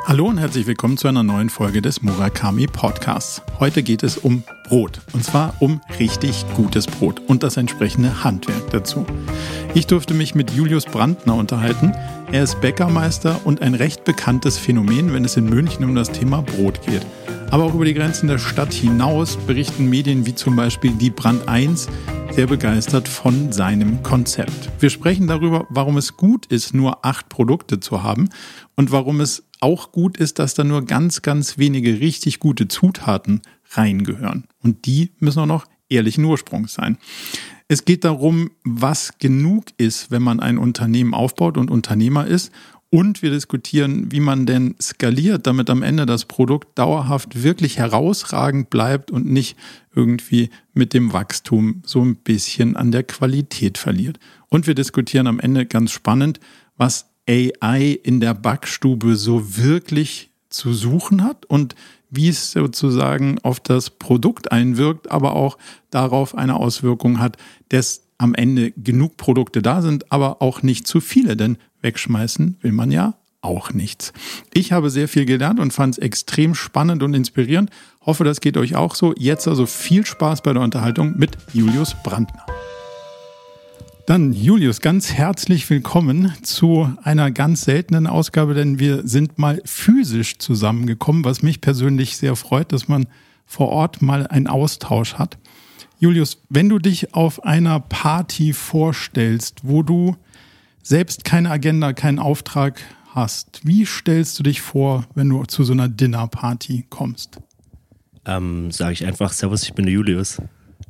Hallo und herzlich willkommen zu einer neuen Folge des Murakami Podcasts. Heute geht es um Brot, und zwar um richtig gutes Brot und das entsprechende Handwerk dazu. Ich durfte mich mit Julius Brandner unterhalten. Er ist Bäckermeister und ein recht bekanntes Phänomen, wenn es in München um das Thema Brot geht. Aber auch über die Grenzen der Stadt hinaus berichten Medien wie zum Beispiel die Brand 1 sehr begeistert von seinem Konzept. Wir sprechen darüber, warum es gut ist, nur 8 Produkte zu haben und warum es auch gut ist, dass da nur ganz, ganz wenige richtig gute Zutaten reingehören. Und die müssen auch noch ehrlichen Ursprungs sein. Es geht darum, was genug ist, wenn man ein Unternehmen aufbaut und Unternehmer ist. Und wir diskutieren, wie man denn skaliert, damit am Ende das Produkt dauerhaft wirklich herausragend bleibt und nicht irgendwie mit dem Wachstum so ein bisschen an der Qualität verliert. Und wir diskutieren am Ende ganz spannend, was AI in der Backstube so wirklich zu suchen hat und wie es sozusagen auf das Produkt einwirkt, aber auch darauf eine Auswirkung hat, dass am Ende genug Produkte da sind, aber auch nicht zu viele, denn wegschmeißen will man ja auch nichts. Ich habe sehr viel gelernt und fand es extrem spannend und inspirierend. Hoffe, das geht euch auch so. Jetzt also viel Spaß bei der Unterhaltung mit Julius Brandner. Dann, Julius, ganz herzlich willkommen zu einer ganz seltenen Ausgabe, denn wir sind mal physisch zusammengekommen, was mich persönlich sehr freut, dass man vor Ort mal einen Austausch hat. Julius, wenn du dich auf einer Party vorstellst, wo du selbst keine Agenda, keinen Auftrag hast, wie stellst du dich vor, wenn du zu so einer Dinnerparty kommst? Sage ich einfach, Servus, ich bin der Julius.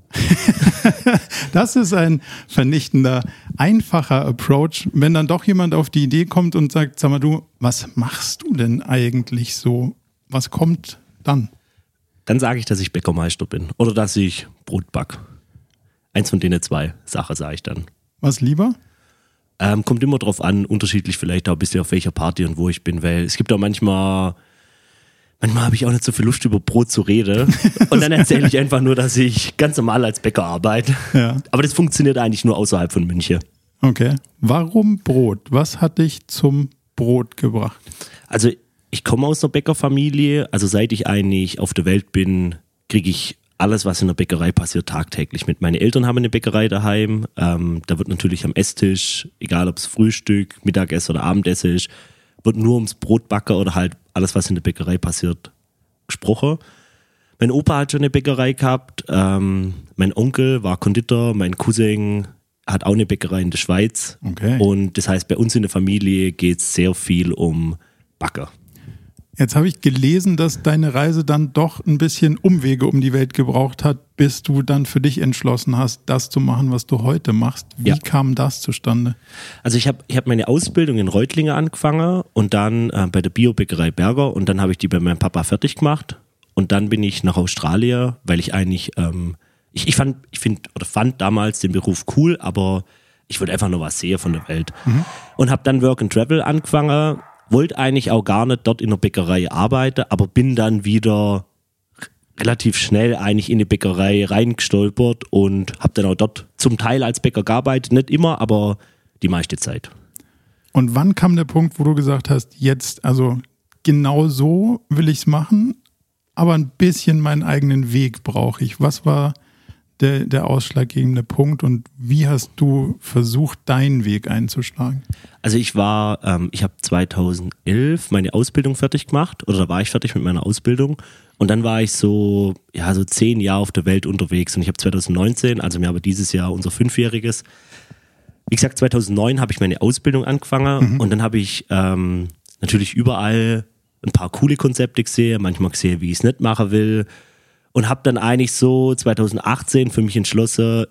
Das ist ein vernichtender, einfacher Approach. Wenn dann doch jemand auf die Idee kommt und sagt, sag mal du, was machst du denn eigentlich so? Was kommt dann? Dann sage ich, dass ich Bäckermeister bin oder dass ich Brot back. Eins von denen 2 Sachen sage ich dann. Was lieber? Kommt immer drauf an, unterschiedlich vielleicht auch ein bisschen auf welcher Party und wo ich bin, weil es gibt auch manchmal habe ich auch nicht so viel Lust über Brot zu reden und dann erzähle ich einfach nur, dass ich ganz normal als Bäcker arbeite. Ja. Aber das funktioniert eigentlich nur außerhalb von München. Okay. Warum Brot? Was hat dich zum Brot gebracht? Also ich komme aus einer Bäckerfamilie, also seit ich eigentlich auf der Welt bin, kriege ich alles, was in der Bäckerei passiert, tagtäglich mit. Meine Eltern haben eine Bäckerei daheim, da wird natürlich am Esstisch, egal ob es Frühstück, Mittagessen oder Abendessen ist, wird nur ums Brotbacken oder halt alles, was in der Bäckerei passiert, gesprochen. Mein Opa hat schon eine Bäckerei gehabt, mein Onkel war Konditor, mein Cousin hat auch eine Bäckerei in der Schweiz. Okay. Und das heißt, bei uns in der Familie geht es sehr viel um Backen. Jetzt habe ich gelesen, dass deine Reise dann doch ein bisschen Umwege um die Welt gebraucht hat, bis du dann für dich entschlossen hast, das zu machen, was du heute machst. Wie kam das zustande? Also ich hab meine Ausbildung in Reutlingen angefangen und dann bei der Biobäckerei Berger und dann habe ich die bei meinem Papa fertig gemacht und dann bin ich nach Australien, weil ich eigentlich, ich fand damals den Beruf cool, aber ich wollte einfach nur was sehen von der Welt und habe dann Work and Travel angefangen. Wollte eigentlich auch gar nicht dort in der Bäckerei arbeiten, aber bin dann wieder relativ schnell eigentlich in die Bäckerei reingestolpert und habe dann auch dort zum Teil als Bäcker gearbeitet, nicht immer, aber die meiste Zeit. Und wann kam der Punkt, wo du gesagt hast, jetzt, also genau so will ich es machen, aber ein bisschen meinen eigenen Weg brauche ich? Was war der ausschlaggebende Punkt und wie hast du versucht, deinen Weg einzuschlagen? Also ich habe 2011 meine Ausbildung fertig gemacht oder da war ich fertig mit meiner Ausbildung und dann war ich so 10 Jahre auf der Welt unterwegs und ich habe 2019, also wir haben dieses Jahr unser 5-jähriges, wie gesagt 2009 habe ich meine Ausbildung angefangen und dann habe ich natürlich überall ein paar coole Konzepte gesehen, manchmal gesehen, wie ich es nicht machen will. Und habe dann eigentlich so 2018 für mich entschlossen,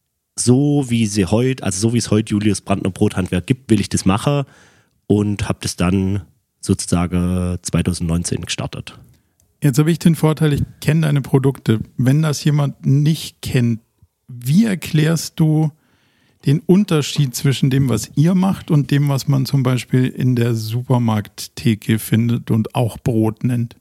so wie es heute Julius Brandner Brothandwerk gibt, will ich das machen und habe das dann sozusagen 2019 gestartet. Jetzt habe ich den Vorteil, ich kenne deine Produkte. Wenn das jemand nicht kennt, wie erklärst du den Unterschied zwischen dem, was ihr macht und dem, was man zum Beispiel in der Supermarkttheke findet und auch Brot nennt?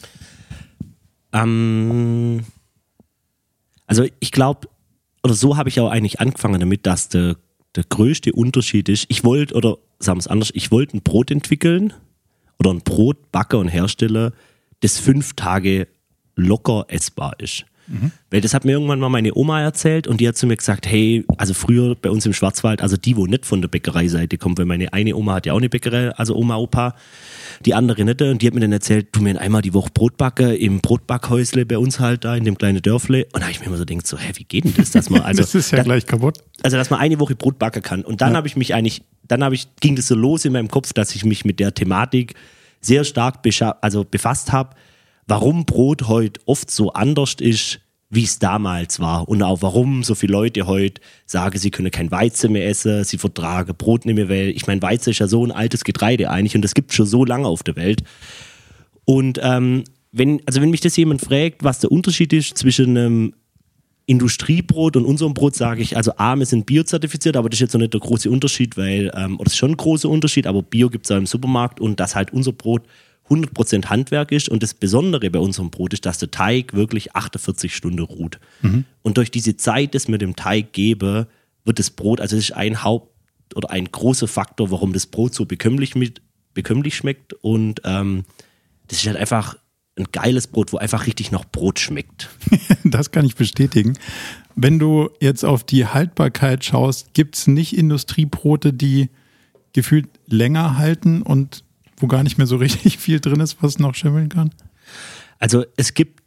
Also ich glaube, oder so habe ich auch eigentlich angefangen damit, dass der größte Unterschied ist, ich wollte ein Brot entwickeln oder ein Brot backe und herstelle, das 5 Tage locker essbar ist. Weil das hat mir irgendwann mal meine Oma erzählt und die hat zu mir gesagt, hey, also früher bei uns im Schwarzwald, also die, wo nicht von der Bäckereiseite kommt, weil meine eine Oma hat ja auch eine Bäckerei, also Oma, Opa, die andere nicht, und die hat mir dann erzählt, tu mir einmal die Woche Brot backe im Brotbackhäusle bei uns halt da in dem kleinen Dörfle, und da habe ich mir immer so gedacht, so, hä, wie geht denn das, dass man, also das ist ja gleich kaputt. Also, dass man eine Woche Brot backen kann, und dann ging das so los in meinem Kopf, dass ich mich mit der Thematik sehr stark befasst habe, warum Brot heute oft so anders ist, wie es damals war, und auch warum so viele Leute heute sagen, sie können kein Weizen mehr essen, sie vertragen Brot nicht mehr, weil ich meine, Weizen ist ja so ein altes Getreide eigentlich und das gibt es schon so lange auf der Welt. Und wenn mich das jemand fragt, was der Unterschied ist zwischen einem Industriebrot und unserem Brot, sage ich, also wir sind biozertifiziert, aber das ist jetzt noch nicht der große Unterschied, oder das ist schon ein großer Unterschied, aber Bio gibt es auch im Supermarkt, und dass halt unser Brot 100% Handwerk ist, und das Besondere bei unserem Brot ist, dass der Teig wirklich 48 Stunden ruht. Und durch diese Zeit, das wir dem Teig gebe, wird das Brot, also das ist ein ein großer Faktor, warum das Brot so bekömmlich schmeckt, und das ist halt einfach ein geiles Brot, wo einfach richtig nach Brot schmeckt. Das kann ich bestätigen. Wenn du jetzt auf die Haltbarkeit schaust, gibt es nicht Industriebrote, die gefühlt länger halten und wo gar nicht mehr so richtig viel drin ist, was noch schimmeln kann? Also es gibt,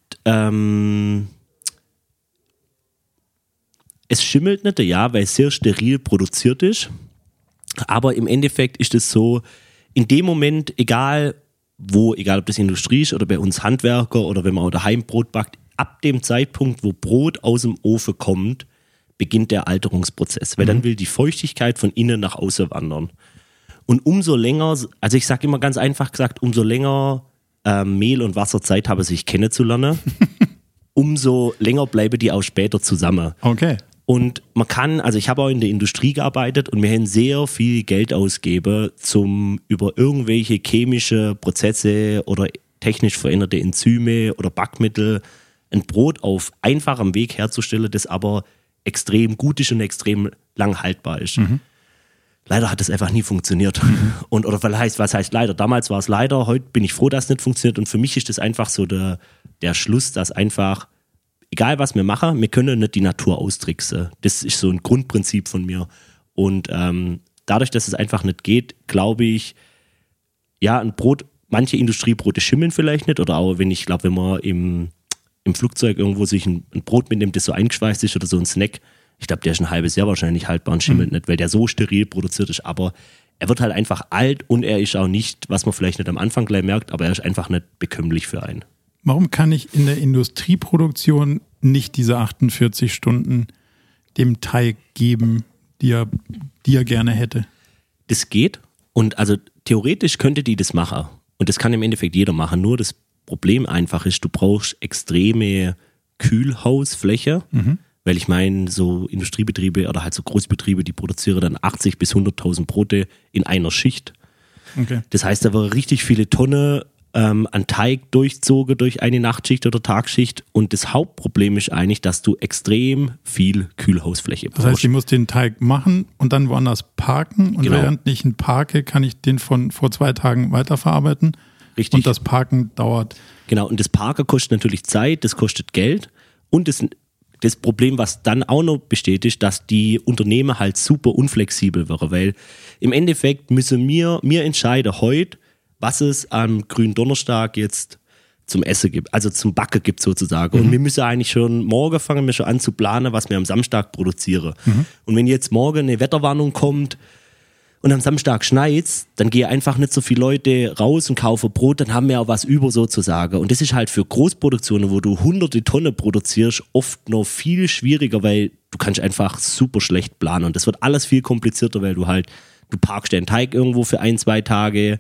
es schimmelt nicht, ja, weil es sehr steril produziert ist, aber im Endeffekt ist es so, in dem Moment, egal ob das Industrie ist oder bei uns Handwerker oder wenn man auch daheim Brot backt, ab dem Zeitpunkt, wo Brot aus dem Ofen kommt, beginnt der Alterungsprozess, weil dann will die Feuchtigkeit von innen nach außen wandern. Und umso länger, also ich sage immer ganz einfach gesagt, umso länger Mehl und Wasser Zeit haben, sich kennenzulernen, umso länger bleiben die auch später zusammen. Okay. Und man kann, also ich habe auch in der Industrie gearbeitet und wir haben sehr viel Geld ausgegeben, über irgendwelche chemische Prozesse oder technisch veränderte Enzyme oder Backmittel ein Brot auf einfachem Weg herzustellen, das aber extrem gut ist und extrem lang haltbar ist. Leider hat das einfach nie funktioniert. Was heißt leider? Damals war es leider, heute bin ich froh, dass es nicht funktioniert, und für mich ist das einfach so der Schluss, dass einfach, egal was wir machen, wir können nicht die Natur austricksen. Das ist so ein Grundprinzip von mir. Und dadurch, dass es einfach nicht geht, glaube ich, ja, ein Brot, manche Industriebrote schimmeln vielleicht nicht, oder auch wenn man im Flugzeug irgendwo sich ein Brot mitnimmt, das so eingeschweißt ist oder so ein Snack, ich glaube, der ist ein halbes Jahr wahrscheinlich haltbar und schimmelt nicht, weil der so steril produziert ist, aber er wird halt einfach alt, und er ist auch nicht, was man vielleicht nicht am Anfang gleich merkt, aber er ist einfach nicht bekömmlich für einen. Warum kann ich in der Industrieproduktion nicht diese 48 Stunden dem Teig geben, die er gerne hätte? Das geht, und also theoretisch könnte die das machen, und das kann im Endeffekt jeder machen, nur das Problem einfach ist, du brauchst extreme Kühlhausfläche, weil ich meine, so Industriebetriebe oder halt so Großbetriebe, die produzieren dann 80.000 bis 100.000 Brote in einer Schicht. Okay. Das heißt, da war richtig viele Tonnen an Teig durchzogen durch eine Nachtschicht oder Tagschicht, und das Hauptproblem ist eigentlich, dass du extrem viel Kühlhausfläche brauchst. Das heißt, ich muss den Teig machen und dann woanders parken, und während ich ihn parke, kann ich den von vor 2 Tagen weiterverarbeiten. Richtig. Und das Parken dauert. Genau, und das Parken kostet natürlich Zeit, das kostet Geld, und das Problem, was dann auch noch besteht, ist, dass die Unternehmen halt super unflexibel wären, weil im Endeffekt müssen wir entscheiden heute, was es am Gründonnerstag jetzt zum Essen gibt, also zum Backen gibt sozusagen. Und wir müssen eigentlich schon morgen fangen wir schon an zu planen, was wir am Samstag produzieren. Und wenn jetzt morgen eine Wetterwarnung kommt und am Samstag schneit's, dann gehen einfach nicht so viele Leute raus und kaufen Brot, dann haben wir auch was über sozusagen. Und das ist halt für Großproduktionen, wo du hunderte Tonnen produzierst, oft noch viel schwieriger, weil du kannst einfach super schlecht planen. Und das wird alles viel komplizierter, weil du parkst den Teig irgendwo für 1-2 Tage,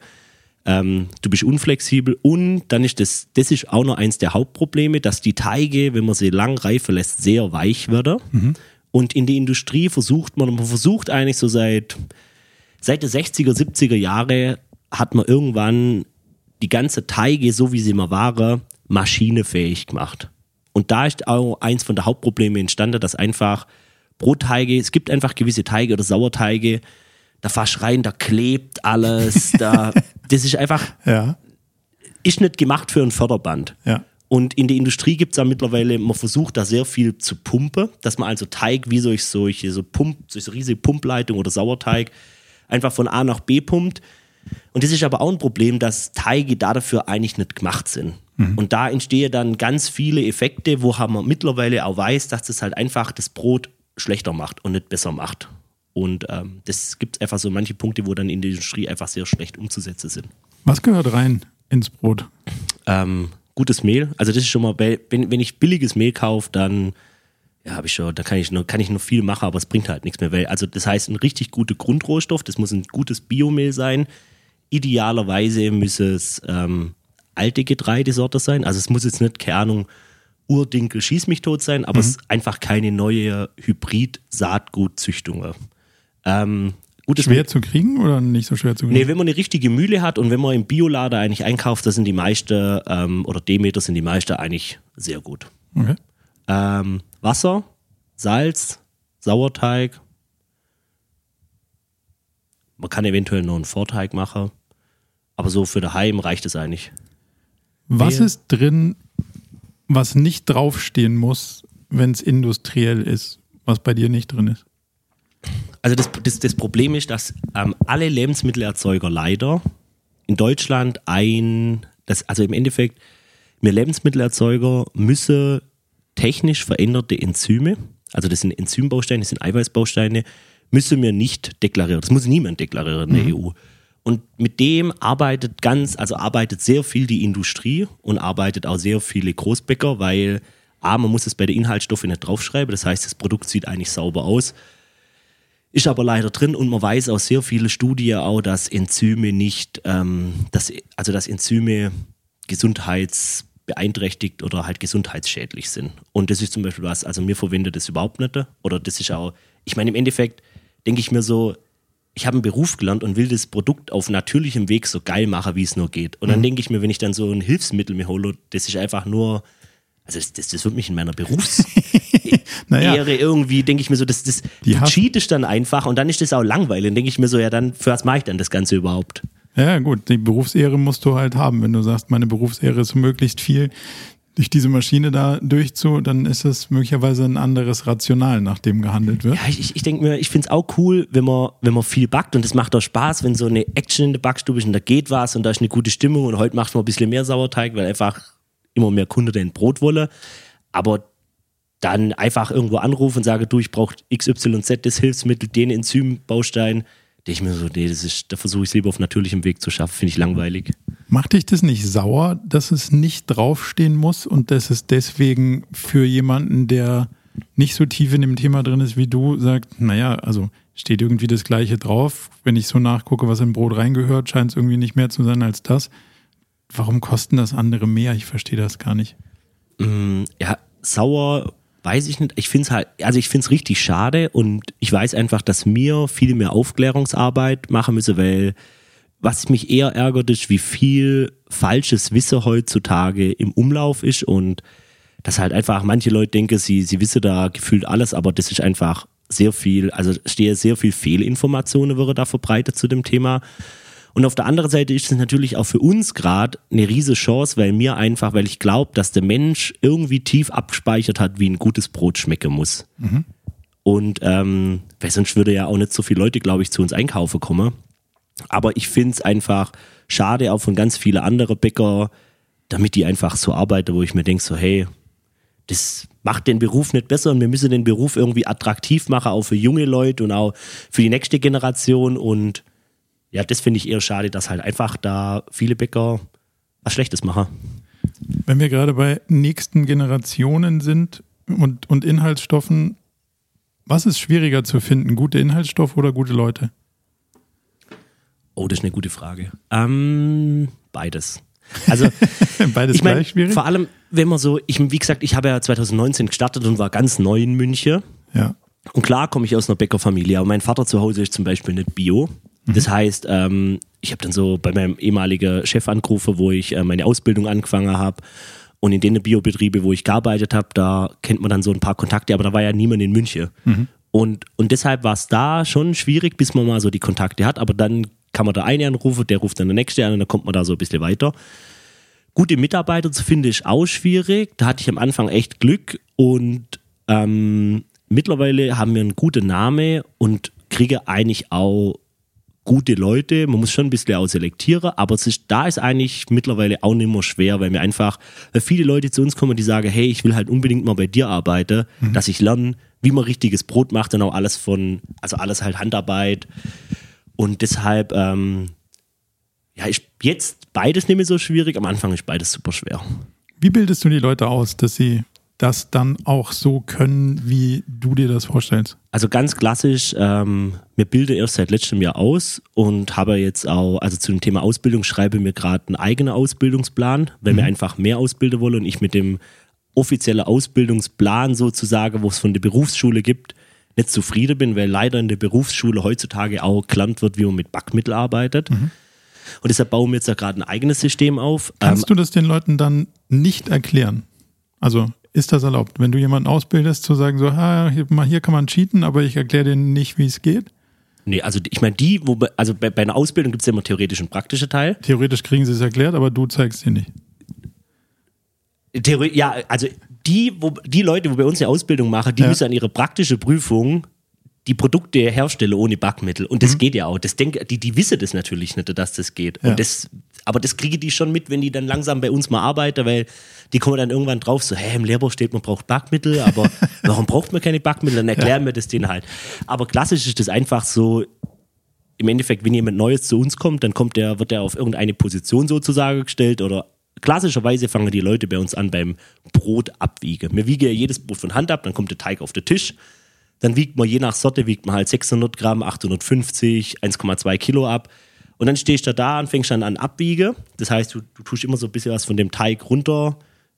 du bist unflexibel, und dann ist das ist auch noch eins der Hauptprobleme, dass die Teige, wenn man sie lang reifen lässt, sehr weich werden. Und in der Industrie versucht eigentlich so seit den 60er, 70er Jahre hat man irgendwann die ganze Teige, so wie sie immer waren, maschinefähig gemacht. Und da ist auch eins von der Hauptprobleme entstanden, dass einfach Brotteige, es gibt einfach gewisse Teige oder Sauerteige, da fährst rein, da klebt alles, das ist einfach, ist nicht gemacht für ein Förderband. Ja. Und in der Industrie gibt es ja mittlerweile, man versucht da sehr viel zu pumpen, dass man also Teig wie durch so riesige Pumpleitung oder Sauerteig einfach von A nach B pumpt. Und das ist aber auch ein Problem, dass Teige dafür eigentlich nicht gemacht sind. Und da entstehen dann ganz viele Effekte, wo man mittlerweile auch weiß, dass das halt einfach das Brot schlechter macht und nicht besser macht. Und das gibt einfach so manche Punkte, wo dann in der Industrie einfach sehr schlecht umzusetzen sind. Was gehört rein ins Brot? Gutes Mehl. Also das ist schon mal, wenn ich billiges Mehl kaufe, dann da kann ich noch viel machen, aber es bringt halt nichts mehr. Also das heißt, ein richtig guter Grundrohstoff, das muss ein gutes Biomehl sein. Idealerweise müsse es alte Getreidesorte sein. Also es muss jetzt nicht, keine Ahnung, Urdinkel, schieß mich tot sein, aber es ist einfach keine neue Hybrid-Saatgutzüchtung. Schwer zu kriegen oder nicht so schwer zu kriegen? Nee, wenn man eine richtige Mühle hat und wenn man im Biolader eigentlich einkauft, da sind die meisten, oder Demeter sind die meisten eigentlich sehr gut. Okay. Wasser, Salz, Sauerteig. Man kann eventuell noch einen Vorteig machen, aber so für daheim reicht es eigentlich. Was ist drin, was nicht draufstehen muss, wenn es industriell ist, was bei dir nicht drin ist? Also das Problem ist, dass alle Lebensmittelerzeuger leider in Deutschland also im Endeffekt, wir Lebensmittelerzeuger müssen technisch veränderte Enzyme, also das sind Enzymbausteine, das sind Eiweißbausteine, müssen wir nicht deklarieren. Das muss niemand deklarieren in der EU. Und mit dem arbeitet sehr viel die Industrie und arbeitet auch sehr viele Großbäcker, weil man muss es bei den Inhaltsstoffen nicht draufschreiben, das heißt, das Produkt sieht eigentlich sauber aus. Ist aber leider drin und man weiß aus sehr vielen Studien auch, dass Enzyme dass Enzyme gesundheitsbeeinträchtigt oder halt gesundheitsschädlich sind. Und das ist zum Beispiel was, also mir verwendet das überhaupt nicht. Oder das ist auch, ich meine, im Endeffekt denke ich mir so, ich habe einen Beruf gelernt und will das Produkt auf natürlichem Weg so geil machen, wie es nur geht. Und dann denke ich mir, wenn ich dann so ein Hilfsmittel mir hole, das ist einfach nur, also das wird mich in meiner Ehre irgendwie, denke ich mir so, du cheatest dann einfach und dann ist das auch langweilig. Dann denke ich mir so, ja dann, für was mache ich dann das Ganze überhaupt? Ja gut, die Berufsehre musst du halt haben. Wenn du sagst, meine Berufsehre ist möglichst viel durch diese Maschine da dann ist es möglicherweise ein anderes Rational, nach dem gehandelt wird. Ja, ich denke mir, ich finde es auch cool, wenn man viel backt und es macht auch Spaß, wenn so eine Action in der Backstube ist und da geht was und da ist eine gute Stimmung und heute macht man ein bisschen mehr Sauerteig, weil einfach immer mehr Kunden dein Brot wollen. Aber dann einfach irgendwo anrufen und sagen, du, ich brauche XYZ, das Hilfsmittel, den Enzymbaustein. Da ich mir so, da versuche ich es lieber auf natürlichem Weg zu schaffen, finde ich langweilig. Macht dich das nicht sauer, dass es nicht draufstehen muss und dass es deswegen für jemanden, der nicht so tief in dem Thema drin ist wie du, sagt, naja, also steht irgendwie das Gleiche drauf. Wenn ich so nachgucke, was im Brot reingehört, scheint es irgendwie nicht mehr zu sein als das. Warum kosten das andere mehr? Ich verstehe das gar nicht. Ja, sauer weiß ich nicht. Ich finde es richtig schade und ich weiß einfach, dass wir viel mehr Aufklärungsarbeit machen müssen, weil was mich eher ärgert ist, wie viel falsches Wissen heutzutage im Umlauf ist und dass halt einfach manche Leute denken, sie wissen da gefühlt alles, aber das ist einfach sehr viel, also sehr viel Fehlinformationen werden da verbreitet zu dem Thema. Und auf der anderen Seite ist es natürlich auch für uns gerade eine riesige Chance, weil ich glaube, dass der Mensch irgendwie tief abgespeichert hat, wie ein gutes Brot schmecken muss. Mhm. Und weil sonst würde ja auch nicht so viele Leute, glaube ich, zu uns einkaufen kommen. Aber ich finde es einfach schade, auch von ganz vielen anderen Bäcker, damit die einfach so arbeiten, wo ich mir denke, so hey, das macht den Beruf nicht besser und wir müssen den Beruf irgendwie attraktiv machen, auch für junge Leute und auch für die nächste Generation und ja, das finde ich eher schade, dass halt einfach da viele Bäcker was Schlechtes machen. Wenn wir gerade bei nächsten Generationen sind und Inhaltsstoffen, was ist schwieriger zu finden? Gute Inhaltsstoffe oder gute Leute? Oh, das ist eine gute Frage. Beides. Also, beides gleich schwierig? Vor allem, wenn man so, wie gesagt, ich habe ja 2019 gestartet und war ganz neu in München. Ja. Und klar komme ich aus einer Bäckerfamilie, aber mein Vater zu Hause ist zum Beispiel nicht Bio. Das heißt, ich habe dann so bei meinem ehemaligen Chef angerufen, wo ich meine Ausbildung angefangen habe. Und in den Biobetriebe, wo ich gearbeitet habe, da kennt man dann so ein paar Kontakte, aber da war ja niemand in München. Mhm. Und deshalb war es da schon schwierig, bis man mal so die Kontakte hat. Aber dann kann man da einen anrufen, der ruft dann der nächste an und dann kommt man da so ein bisschen weiter. Gute Mitarbeiter zu finden ist auch schwierig. Da hatte ich am Anfang echt Glück und mittlerweile haben wir einen guten Namen und kriegen eigentlich auch gute Leute. Man muss schon ein bisschen auch selektieren, aber da ist eigentlich mittlerweile auch nicht mehr schwer, weil viele Leute zu uns kommen, die sagen, hey, ich will halt unbedingt mal bei dir arbeiten, dass ich lerne, wie man richtiges Brot macht und auch alles halt Handarbeit. Und deshalb, ist jetzt beides nicht mehr so schwierig. Am Anfang ist beides super schwer. Wie bildest du die Leute aus, dass sie das dann auch so können, wie du dir das vorstellst? Also ganz klassisch, wir bilden erst seit letztem Jahr aus und habe jetzt auch, also zu dem Thema Ausbildung schreibe mir gerade einen eigenen Ausbildungsplan, weil wir einfach mehr ausbilden wollen und ich mit dem offiziellen Ausbildungsplan sozusagen, wo es von der Berufsschule gibt, nicht zufrieden bin, weil leider in der Berufsschule heutzutage auch gelernt wird, wie man mit Backmitteln arbeitet. Und deshalb bauen wir jetzt da gerade ein eigenes System auf. Kannst du das den Leuten dann nicht erklären? Also ist das erlaubt, wenn du jemanden ausbildest, zu sagen so, hier kann man cheaten, aber ich erkläre denen nicht, wie es geht? Nee, also ich meine, bei einer Ausbildung gibt es ja immer theoretisch und praktische Teil. Theoretisch kriegen sie es erklärt, aber du zeigst sie nicht. Ja, also die Leute, die bei uns eine Ausbildung machen, die müssen an ihre praktische Prüfung die Produkte herstellen ohne Backmittel. Und das geht ja auch. Die wissen das natürlich nicht, dass das geht. Ja. Aber das kriegen die schon mit, wenn die dann langsam bei uns mal arbeiten, weil die kommen dann irgendwann drauf, so, im Lehrbuch steht, man braucht Backmittel, aber warum braucht man keine Backmittel? Dann erklären wir das denen halt. Aber klassisch ist das einfach so, im Endeffekt, wenn jemand Neues zu uns kommt, dann wird er auf irgendeine Position sozusagen gestellt oder klassischerweise fangen die Leute bei uns an beim Brot abwiegen. Wir wiegen ja jedes Brot von Hand ab, dann kommt der Teig auf den Tisch. Dann wiegt man je nach Sorte, halt 600 Gramm, 850, 1,2 Kilo ab. Und dann stehst du da und fängst dann an abwiegen. Das heißt, du tust immer so ein bisschen was von dem Teig runter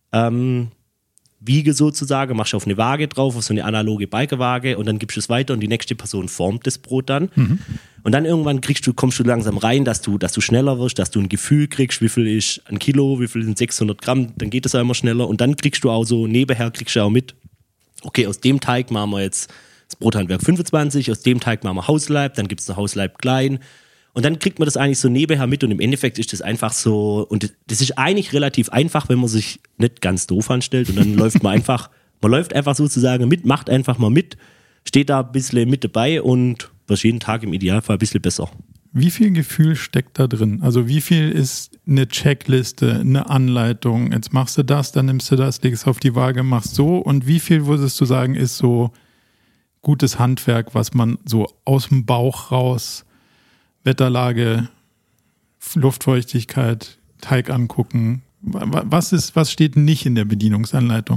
wiege sozusagen, machst auf eine Waage drauf, auf so eine analoge Balkenwaage und dann gibst du es weiter und die nächste Person formt das Brot dann. Und dann irgendwann kommst du langsam rein, dass du schneller wirst, dass du ein Gefühl kriegst, wie viel ist ein Kilo, wie viel sind 600 Gramm, dann geht es auch immer schneller und dann kriegst du auch so, nebenher kriegst du auch mit, okay, aus dem Teig machen wir jetzt das Brothandwerk 25, aus dem Teig machen wir Hausleib, dann gibt es noch Hausleib klein. Und dann kriegt man das eigentlich so nebenher mit und im Endeffekt ist das einfach so, und das ist eigentlich relativ einfach, wenn man sich nicht ganz doof anstellt und dann läuft man läuft einfach sozusagen mit, macht einfach mal mit, steht da ein bisschen mit dabei und wird jeden Tag im Idealfall ein bisschen besser. Wie viel Gefühl steckt da drin? Also wie viel ist eine Checkliste, eine Anleitung, jetzt machst du das, dann nimmst du das, legst auf die Waage, machst so und wie viel würdest du sagen ist so gutes Handwerk, was man so aus dem Bauch raus, Wetterlage, Luftfeuchtigkeit, Teig angucken. Was steht nicht in der Bedienungsanleitung?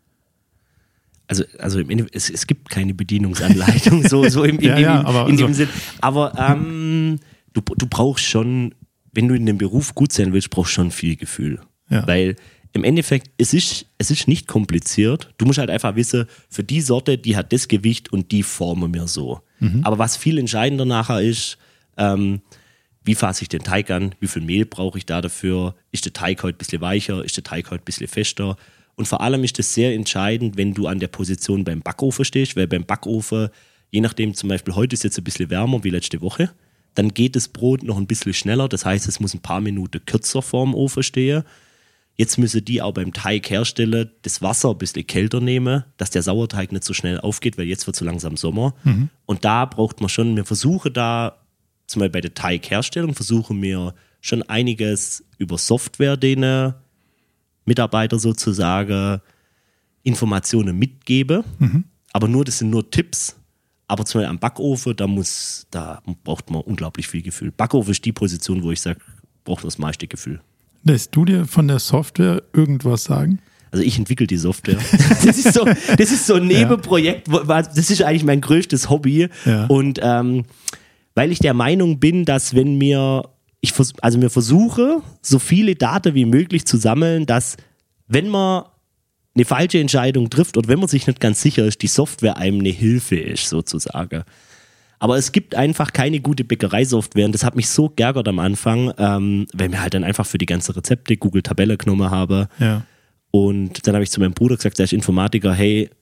Also es gibt keine Bedienungsanleitung, so in dem Sinn. Aber du brauchst schon, wenn du in dem Beruf gut sein willst, brauchst schon viel Gefühl. Ja. Weil im Endeffekt, es ist nicht kompliziert. Du musst halt einfach wissen, für die Sorte, die hat das Gewicht und die formen wir so. Aber was viel entscheidender nachher ist, wie fasse ich den Teig an, wie viel Mehl brauche ich da dafür, ist der Teig heute ein bisschen weicher, ist der Teig heute ein bisschen fester und vor allem ist das sehr entscheidend, wenn du an der Position beim Backofen stehst, weil beim Backofen, je nachdem zum Beispiel heute ist jetzt ein bisschen wärmer wie letzte Woche, dann geht das Brot noch ein bisschen schneller, das heißt es muss ein paar Minuten kürzer vorm Ofen stehen. Jetzt müssen die auch beim Teig herstellen, das Wasser ein bisschen kälter nehmen, dass der Sauerteig nicht so schnell aufgeht, weil jetzt wird so langsam Sommer und da braucht man schon, wir versuchen da zum Beispiel bei der Teigherstellung versuchen wir schon einiges über Software den Mitarbeiter sozusagen Informationen mitgeben. Aber das sind nur Tipps. Aber zum Beispiel am Backofen, da braucht man unglaublich viel Gefühl. Backofen ist die Position, wo ich sage, braucht man das meiste Gefühl. Lässt du dir von der Software irgendwas sagen? Also ich entwickle die Software. Das ist so ein Nebenprojekt, das ist eigentlich mein größtes Hobby. Ja. Und weil ich der Meinung bin, dass wir versuchen, so viele Daten wie möglich zu sammeln, dass wenn man eine falsche Entscheidung trifft oder wenn man sich nicht ganz sicher ist, die Software einem eine Hilfe ist, sozusagen. Aber es gibt einfach keine gute Bäckereisoftware und das hat mich so geärgert am Anfang, weil mir halt dann einfach für die ganzen Rezepte Google Tabelle genommen habe. Ja. Und dann habe ich zu meinem Bruder gesagt, der ist Informatiker, hey,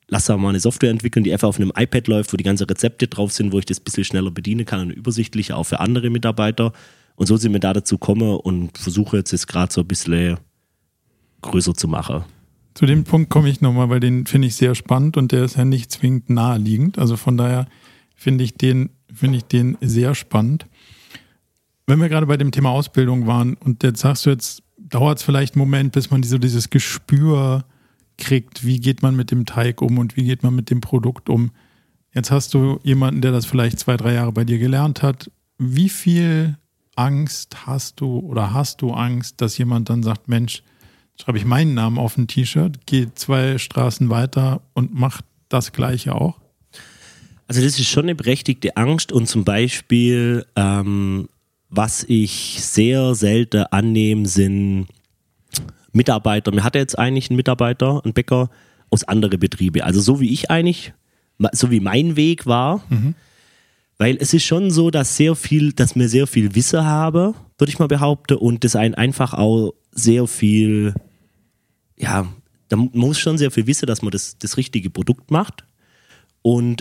lass da mal eine Software entwickeln, die einfach auf einem iPad läuft, wo die ganzen Rezepte drauf sind, wo ich das ein bisschen schneller bedienen kann und übersichtlicher auch für andere Mitarbeiter. Und so sind wir da dazu gekommen und versuche jetzt das gerade so ein bisschen größer zu machen. Zu dem Punkt komme ich nochmal, weil den finde ich sehr spannend und der ist ja nicht zwingend naheliegend. Also von daher finde ich den sehr spannend. Wenn wir gerade bei dem Thema Ausbildung waren und jetzt sagst du, jetzt dauert es vielleicht einen Moment, bis man dieses Gespür kriegt, wie geht man mit dem Teig um und wie geht man mit dem Produkt um. Jetzt hast du jemanden, der das vielleicht 2-3 Jahre bei dir gelernt hat. Wie viel Angst hast du Angst, dass jemand dann sagt, Mensch, schreibe ich meinen Namen auf ein T-Shirt, gehe 2 Straßen weiter und macht das Gleiche auch? Also das ist schon eine berechtigte Angst und zum Beispiel, was ich sehr selten annehme, sind Mitarbeiter. Mir hatte jetzt eigentlich einen Bäcker aus anderen Betrieben. Also so wie mein Weg war. Weil es ist schon so, dass wir sehr viel Wissen haben, würde ich mal behaupten, und das einen einfach auch sehr viel, ja, da muss schon sehr viel wissen, dass man das richtige Produkt macht. Und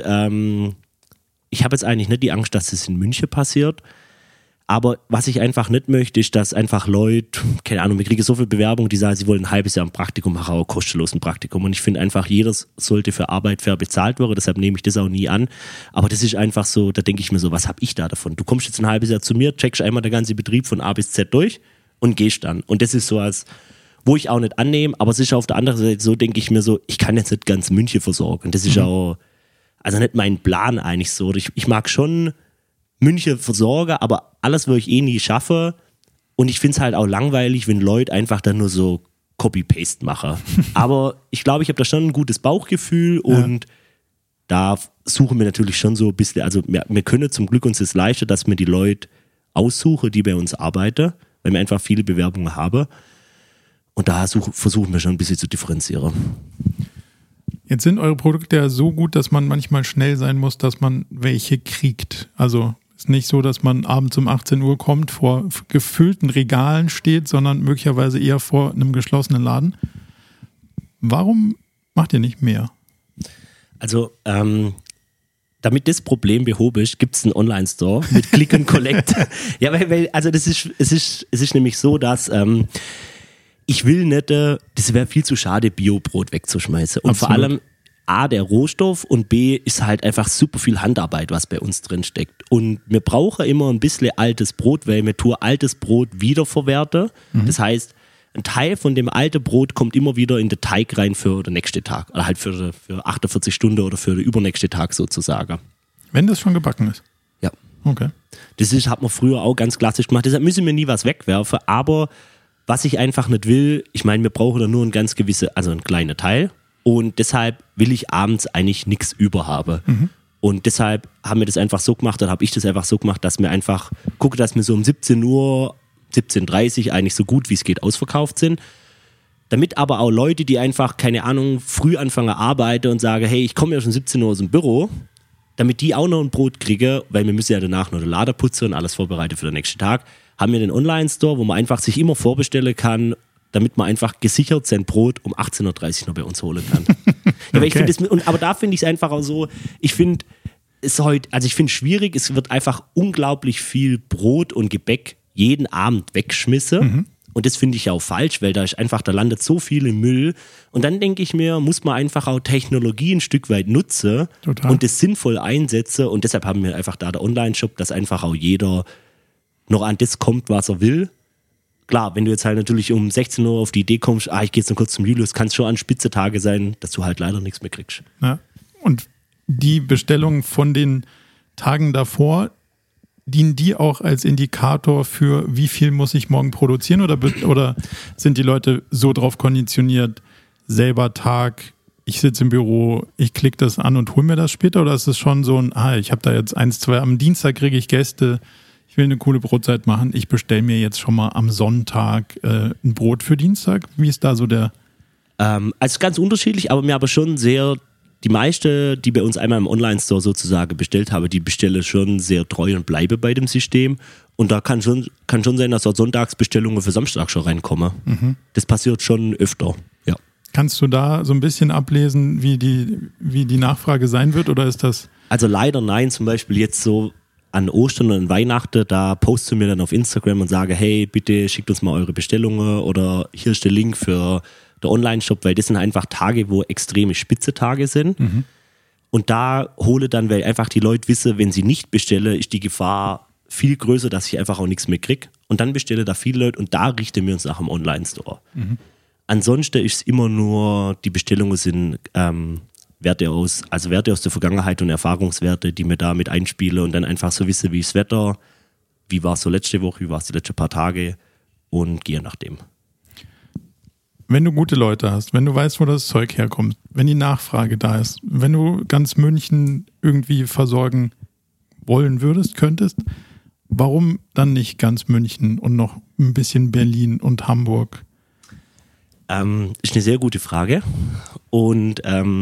ich habe jetzt eigentlich nicht die Angst, dass das in München passiert. Aber was ich einfach nicht möchte, ist, dass einfach Leute, keine Ahnung, wir kriegen so viel Bewerbung, die sagen, sie wollen ein halbes Jahr ein Praktikum machen, aber kostenlos ein Praktikum. Und ich finde einfach, jeder sollte für Arbeit fair bezahlt werden, deshalb nehme ich das auch nie an. Aber das ist einfach so, da denke ich mir so, was habe ich da davon? Du kommst jetzt ein halbes Jahr zu mir, checkst einmal den ganzen Betrieb von A bis Z durch und gehst dann. Und das ist so, wo ich auch nicht annehme, aber es ist auf der anderen Seite so, denke ich mir so, ich kann jetzt nicht ganz München versorgen. Das ist auch, also nicht mein Plan eigentlich so. Ich mag schon München versorgen, aber alles würde ich nie schaffen. Und ich finde es halt auch langweilig, wenn Leute einfach dann nur so Copy-Paste machen. Aber ich glaube, ich habe da schon ein gutes Bauchgefühl und da suchen wir natürlich schon so ein bisschen, also wir können zum Glück uns das leisten, dass wir die Leute aussuchen, die bei uns arbeiten, weil wir einfach viele Bewerbungen haben. Und da versuchen wir schon ein bisschen zu differenzieren. Jetzt sind eure Produkte ja so gut, dass man manchmal schnell sein muss, dass man welche kriegt. Also ist nicht so, dass man abends um 18 Uhr kommt, vor gefüllten Regalen steht, sondern möglicherweise eher vor einem geschlossenen Laden. Warum macht ihr nicht mehr? Also, damit das Problem behoben ist, gibt es einen Online-Store mit Click and Collect. Ja, weil also es ist nämlich so, dass ich will nicht, das wäre viel zu schade, Biobrot wegzuschmeißen. Und Absolut. Vor allem A, der Rohstoff und B, ist halt einfach super viel Handarbeit, was bei uns drin steckt. Und wir brauchen immer ein bisschen altes Brot, weil wir tun altes Brot wiederverwerten. Das heißt, ein Teil von dem alten Brot kommt immer wieder in den Teig rein für den nächsten Tag. Oder halt für 48 Stunden oder für den übernächsten Tag sozusagen. Wenn das schon gebacken ist? Ja. Okay. Hat man früher auch ganz klassisch gemacht. Deshalb müssen wir nie was wegwerfen. Aber was ich einfach nicht will, ich meine, wir brauchen da nur einen kleinen Teil. Und deshalb will ich abends eigentlich nichts über haben. Und deshalb haben wir das einfach so gemacht, oder habe ich das einfach so gemacht, dass wir einfach gucken, dass wir so um 17 Uhr, 17:30 Uhr eigentlich so gut wie es geht ausverkauft sind. Damit aber auch Leute, die einfach, keine Ahnung, früh anfangen arbeiten und sagen, hey, ich komme ja schon 17 Uhr aus dem Büro, damit die auch noch ein Brot kriegen, weil wir müssen ja danach noch den Lader putzen und alles vorbereiten für den nächsten Tag, haben wir den Online-Store, wo man einfach sich immer vorbestellen kann, damit man einfach gesichert sein Brot um 18:30 Uhr noch bei uns holen kann. Ja, weil Okay. aber da finde ich es einfach auch so, ich finde es schwierig, es wird einfach unglaublich viel Brot und Gebäck jeden Abend wegschmissen. Und das finde ich auch falsch, weil da landet so viel im Müll. Und dann denke ich mir, muss man einfach auch Technologie ein Stück weit nutzen Total. und das sinnvoll einsetzen. Und deshalb haben wir einfach da der Online-Shop, dass einfach auch jeder noch an das kommt, was er will. Klar, wenn du jetzt halt natürlich um 16 Uhr auf die Idee kommst, ich gehe jetzt noch kurz zum Julius, kann es schon an Spitzentage sein, dass du halt leider nichts mehr kriegst. Ja. Und die Bestellungen von den Tagen davor, dienen die auch als Indikator für, wie viel muss ich morgen produzieren oder sind die Leute so drauf konditioniert, selber Tag, ich sitze im Büro, ich klicke das an und hole mir das später, oder ist es schon so ich habe da jetzt 1, 2, am Dienstag kriege ich Gäste, ich will eine coole Brotzeit machen, ich bestelle mir jetzt schon mal am Sonntag ein Brot für Dienstag? Wie ist da so der... Also ganz unterschiedlich, aber mir aber schon sehr, die meisten, die bei uns einmal im Online-Store sozusagen bestellt haben, die bestellen schon sehr treu und bleiben bei dem System. Und da kann schon sein, dass dort Sonntagsbestellungen für Samstag schon reinkommen. Das passiert schon öfter, ja. Kannst du da so ein bisschen ablesen, wie die Nachfrage sein wird, oder ist das? Also leider nein, zum Beispiel jetzt so an Ostern und an Weihnachten, da postest du mir dann auf Instagram und sage, hey, bitte schickt uns mal eure Bestellungen oder hier ist der Link für den Online-Shop, weil das sind einfach Tage, wo extreme Spitze-Tage sind. Mhm. Und da hole dann, weil einfach die Leute wissen, wenn sie nicht bestellen, ist die Gefahr viel größer, dass ich einfach auch nichts mehr kriege. Und dann bestelle da viele Leute und da richten wir uns nach dem Online-Store. Mhm. Ansonsten ist es immer nur, die Bestellungen sind Werte aus der Vergangenheit und Erfahrungswerte, die mir da mit einspielen und dann einfach so wissen, wie ist das Wetter, wie war es so letzte Woche, wie war es die letzten paar Tage und gehe nach dem. Wenn du gute Leute hast, wenn du weißt, wo das Zeug herkommt, wenn die Nachfrage da ist, wenn du ganz München irgendwie versorgen wollen könntest, warum dann nicht ganz München und noch ein bisschen Berlin und Hamburg? Ist eine sehr gute Frage und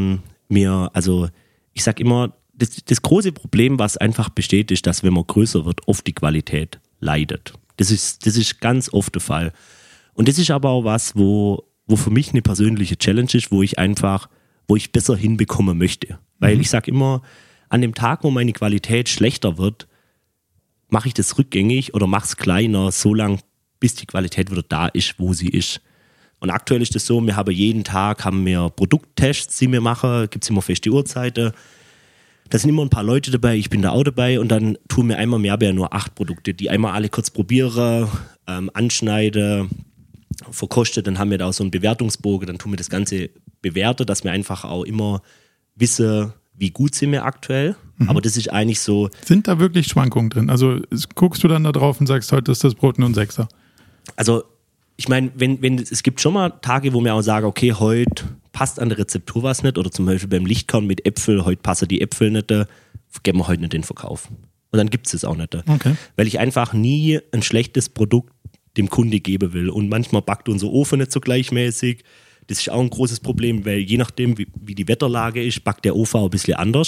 ich sag immer, das große Problem, was einfach besteht, ist, dass wenn man größer wird, oft die Qualität leidet. Das ist ganz oft der Fall. Und das ist aber auch was, wo für mich eine persönliche Challenge ist, wo ich besser hinbekommen möchte. Weil ich sag immer, an dem Tag, wo meine Qualität schlechter wird, mache ich das rückgängig oder mache es kleiner, so lange, bis die Qualität wieder da ist, wo sie ist. Und aktuell ist es so, wir haben jeden Tag Produkttests, die wir machen, gibt es immer feste Uhrzeiten. Da sind immer ein paar Leute dabei, ich bin da auch dabei und dann tun wir einmal mehr, nur 8 Produkte, die einmal alle kurz probiere, anschneide, verkoste, dann haben wir da auch so einen Bewertungsbogen, dann tun wir das Ganze bewerten, dass wir einfach auch immer wissen, wie gut sind wir aktuell. Mhm. Aber das ist eigentlich so. Sind da wirklich Schwankungen drin? Also guckst du dann da drauf und sagst, heute ist das Brot nur ein 6er? Also ich meine, es gibt schon mal Tage, wo wir auch sagen, okay, heute passt an der Rezeptur was nicht oder zum Beispiel beim Lichtkorn mit Äpfel, heute passen die Äpfel nicht, geben wir heute nicht den Verkauf. Und dann gibt es es auch nicht. Okay. Weil ich einfach nie ein schlechtes Produkt dem Kunde geben will. Und manchmal backt unser Ofen nicht so gleichmäßig. Das ist auch ein großes Problem, weil je nachdem, wie die Wetterlage ist, backt der Ofen auch ein bisschen anders.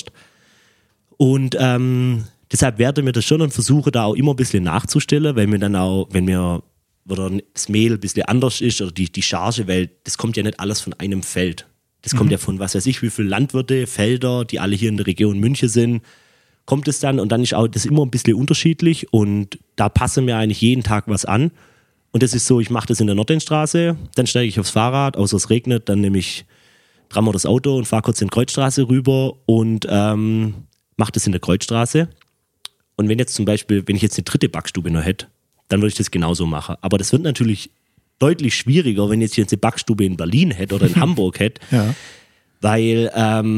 Und deshalb werden wir das schon und versuche da auch immer ein bisschen nachzustellen, weil wir dann auch, oder das Mehl ein bisschen anders ist oder die Charge, weil das kommt ja nicht alles von einem Feld. Das kommt ja von, was weiß ich, wie viele Landwirte, Felder, die alle hier in der Region München sind, kommt es dann und dann ist auch das immer ein bisschen unterschiedlich und da passen wir eigentlich jeden Tag was an. Und das ist so, ich mache das in der Nordendstraße, dann steige ich aufs Fahrrad, außer es regnet, dann nehme ich dreimal das Auto und fahre kurz in die Kreuzstraße rüber und mache das in der Kreuzstraße. Und wenn ich jetzt eine dritte Backstube noch hätte, dann würde ich das genauso machen. Aber das wird natürlich deutlich schwieriger, wenn ich jetzt eine Backstube in Berlin hätte oder in Hamburg hätte. Ja. Weil,